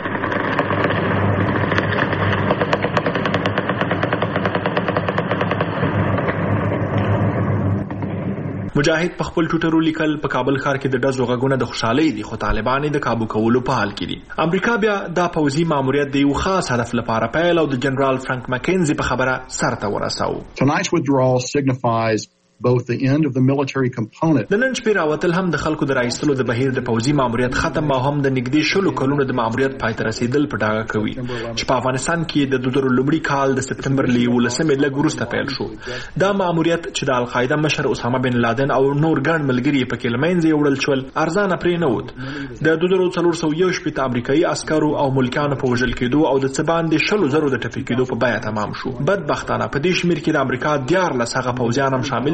مجاهد په خپل ټویټر ولیکل په کابل ښار کې د ډزو غږونه د خوشحالۍ دي خو طالبان د کابو کولو په حال کې دي. امریکا بیا دا پوځي ماموریت د یو خاص هدف لپاره پیل او د جنرال فرانک مکینزي په خبره سرته ورساو.
Tonight's withdrawal signifies both the end of the military component.
د نن شپې راوتل هم د خلکو د راایستلو د بهیر د پوځي ماموریت ختم او هم د نږدې شلو کلونو د ماموریت پای ته رسیدل په ډاګه کوي چې په افغانستان کې د دوه زره لومړي کال د سپتمبر له یولسمې لږ وروسته پیل شو. دا ماموریت چې د القاعده مشر اسامه بن لادن او نور ګڼ ملګري په کې له منځه وړل شول ارزانه پرې نه ووت. د دوه زره څلور سوه یو شپېته امریکایي عسکرو او ملکانو په وژل کېدو او د څه باندې شلو زرو د ټپي کېدو په بیه تمام شو. بدبختانه په دې شمېر کې د امریکا دیارلس هغه پوځیان هم شامل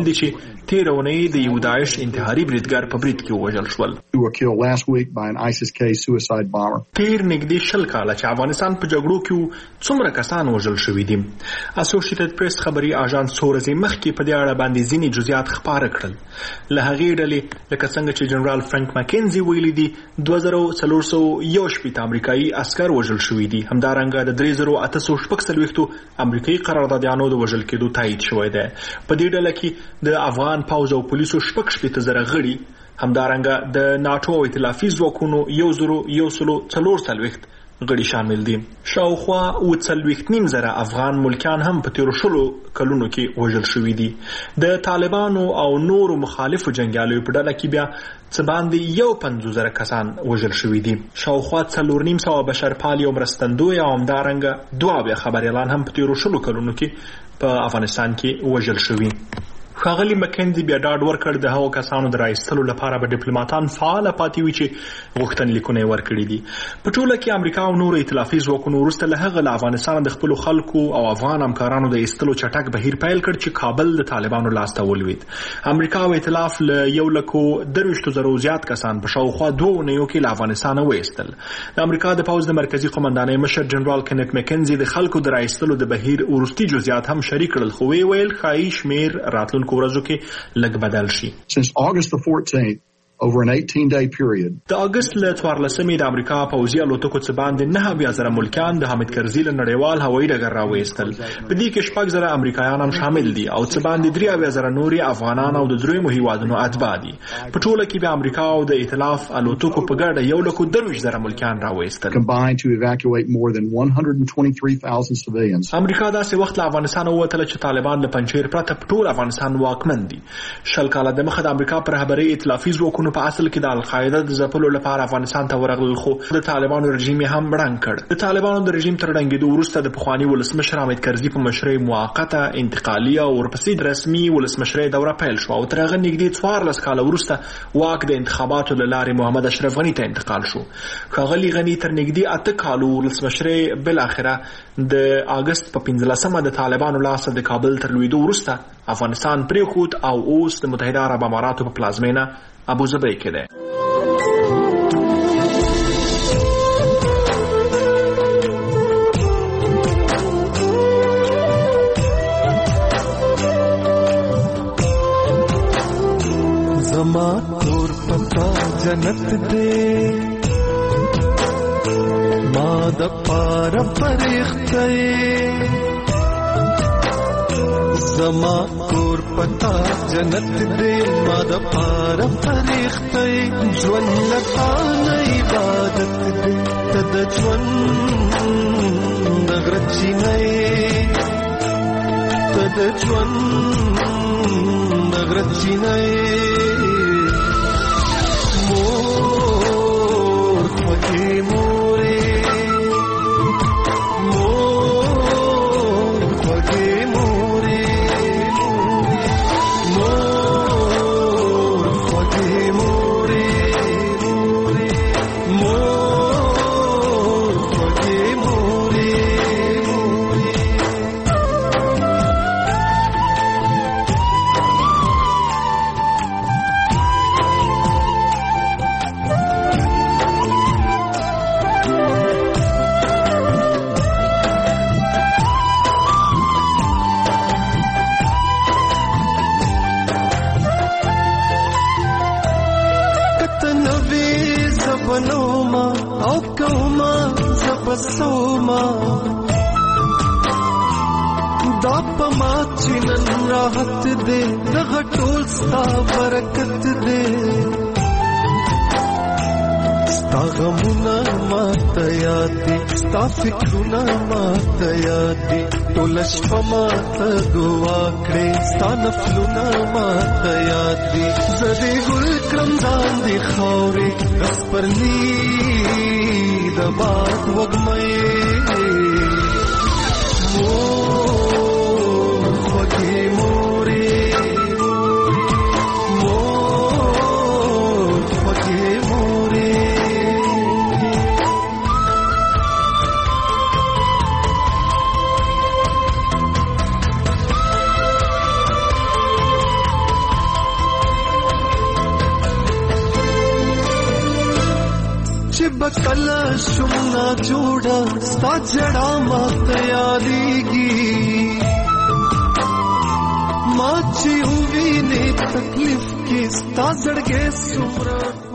دي چې تیر اونۍ د یو داعش انتحاري بریدګر په برید کې ووژل شول.
Who were killed last week by an ISIS-K suicide bomber.
تیر نږدې شل کاله چې افغانستان په جګړو کې څومره کسان وژل شوي دي. اسوسییټډ پریس خبري اژانس څو ورځې مخکې په دې اړه باندې ځینې جزئیات خپاره کړل. له هغې ډلې لکه څنګه چې جنرال فرانک ماکینزي ویلي دي دوه زره څلور سوه یو شپېته امریکایي عسکر وژل شوي دي. همدارنګه د درې زره اته سوه شپږ څلوېښتو امریکایي قراردادیانو د وژل کېدو تایید شوی دی. په دې ډله کې د افغان پوځ او پولیسو شپږ شپېته زره غړي، همدارنګه د ناټو او ائتلافي ځواکونو یو زره یو سلو څلور څلوېښت غړي شامل دي. شاوخوا اووه څلوېښت نیم زره افغان ملکیان هم په تیرو شلو کلونو کې وژل شوي دي. د طالبانو او نورو مخالفو جنګیالیو په ډله کې بیا څه باندې یو پنځوس زره کسان وژل شوي دي. شاوخوا څلور نیم سوه بشرپال او مرستندوی او همدارنګه دوه اویا خبریالان هم په تیرو شلو کلونو کې په افغانستان کې وژل شوي. ښاغلي مکنزي بیا ډاډ ورکړ د هغو کسانو د راایستلو لپاره به ډیپلوماتان فعاله پاتې وي چې غوښتنلیکونه یې ورکړي دي. په ټوله کې امریکا او نورو ائتلافي ځواکونو وروسته له هغه له افغانستانه د خپلو خلکو او افغان همکارانو د ایستلو چټک بهیر پیل کړ چې کابل د طالبانو لاسته ولوېد. امریکا او ائتلاف له یو لکو درویشتو زرو زیات کسان په شاوخوا دوه اونیو کې له افغانستانه وایستل. د امریکا د پوځ د مرکزي قومندانۍ مشر جنرال کنت مکنزي د خلکو د راایستلو د بهیر وروستي جزئیات هم شریک کړل، خو ویې ویل ښایي شمېر راتلونکو ورځو کې لږ بدل شي.
Since August the fourteenth, over an eighteen day period.
د اگست له څوارلسمې د امریکا پوځي الوتکو څخه باندې نه اویا زره ملکیان د حامد کرزي له نړیوال هوایي ډګر راوایستل. په دې کې شپږ زره امریکایان هم شامل دي او څه باندې درې اویا زره نوري افغانان او د دریمو هیوادونو اتباع دي. په ټوله کې به امریکا او د ائتلاف الوتکو په ګډه یو لکو درویشت زره ملکیان راوایستل.
Combined to evacuate more than one hundred twenty-three thousand civilians.
امریکا داسې وخت له افغانستان ووتله چې طالبان له پنجشیر پرته په ټول افغانستان واکمن دي. شل کاله د مخه د امریکا پر رهبرۍ ائتلافي ځواکونو په اصل کې د القاعده د ځپلو لپاره افغانستان ته ورغلل، خو د طالبانو رژیم هم ړنګ کړ. د طالبانو د رژیم تر ړنګېدو وروسته د پخواني ولسمشر حامد کرزي په مشرۍ موقته، انتقالي او ورپسې رسمي ولسمشرۍ دوره پیل شو او تر هغه نږدې څوارلس کاله وروسته واک د انتخاباتو له لارې محمد اشرف غني ته انتقال شو. ښاغلي غني تر نږدې اته کالو ولسمشرۍ بالاخره د اګست په پنځلسمه د طالبانو لاسه د کابل تر لوېدو وروسته افغانستان پرېښود او اوس د متحده عرب اماراتو په پلازمینه ابوظبي کې دی.
زما کور پتا جنت دے ما د پار فرښتې، زما کور پتا جنت دے ما د پار فرښتې، ژوند لکه عبادت دے ته د ژوند نغرچینې، ته د ژوند نغرچینې مور خوږې مورې، مور خوږې مورې، مور خوږې مورې، مور خوږې مورې. نوما او کوما زبسوما دا پما چنن راحت دے دغه ټول ستا برکت دے، ستا غمونه ماته یاد دي، ستا فکرونه ماته یاد دي، ټول شپه ماته دعا کړې، ستا نفلونه ماته یاد دي، زه دې ګل کړم ځان دې خاورې رس پرلی د باد وږمې، مور خوږې مورې، مور خوږې مورې. بکلا شمنا جوړه ستا جړه ماته یادېږي ما چې ووینې تکلیف کې ستا زړګی څومره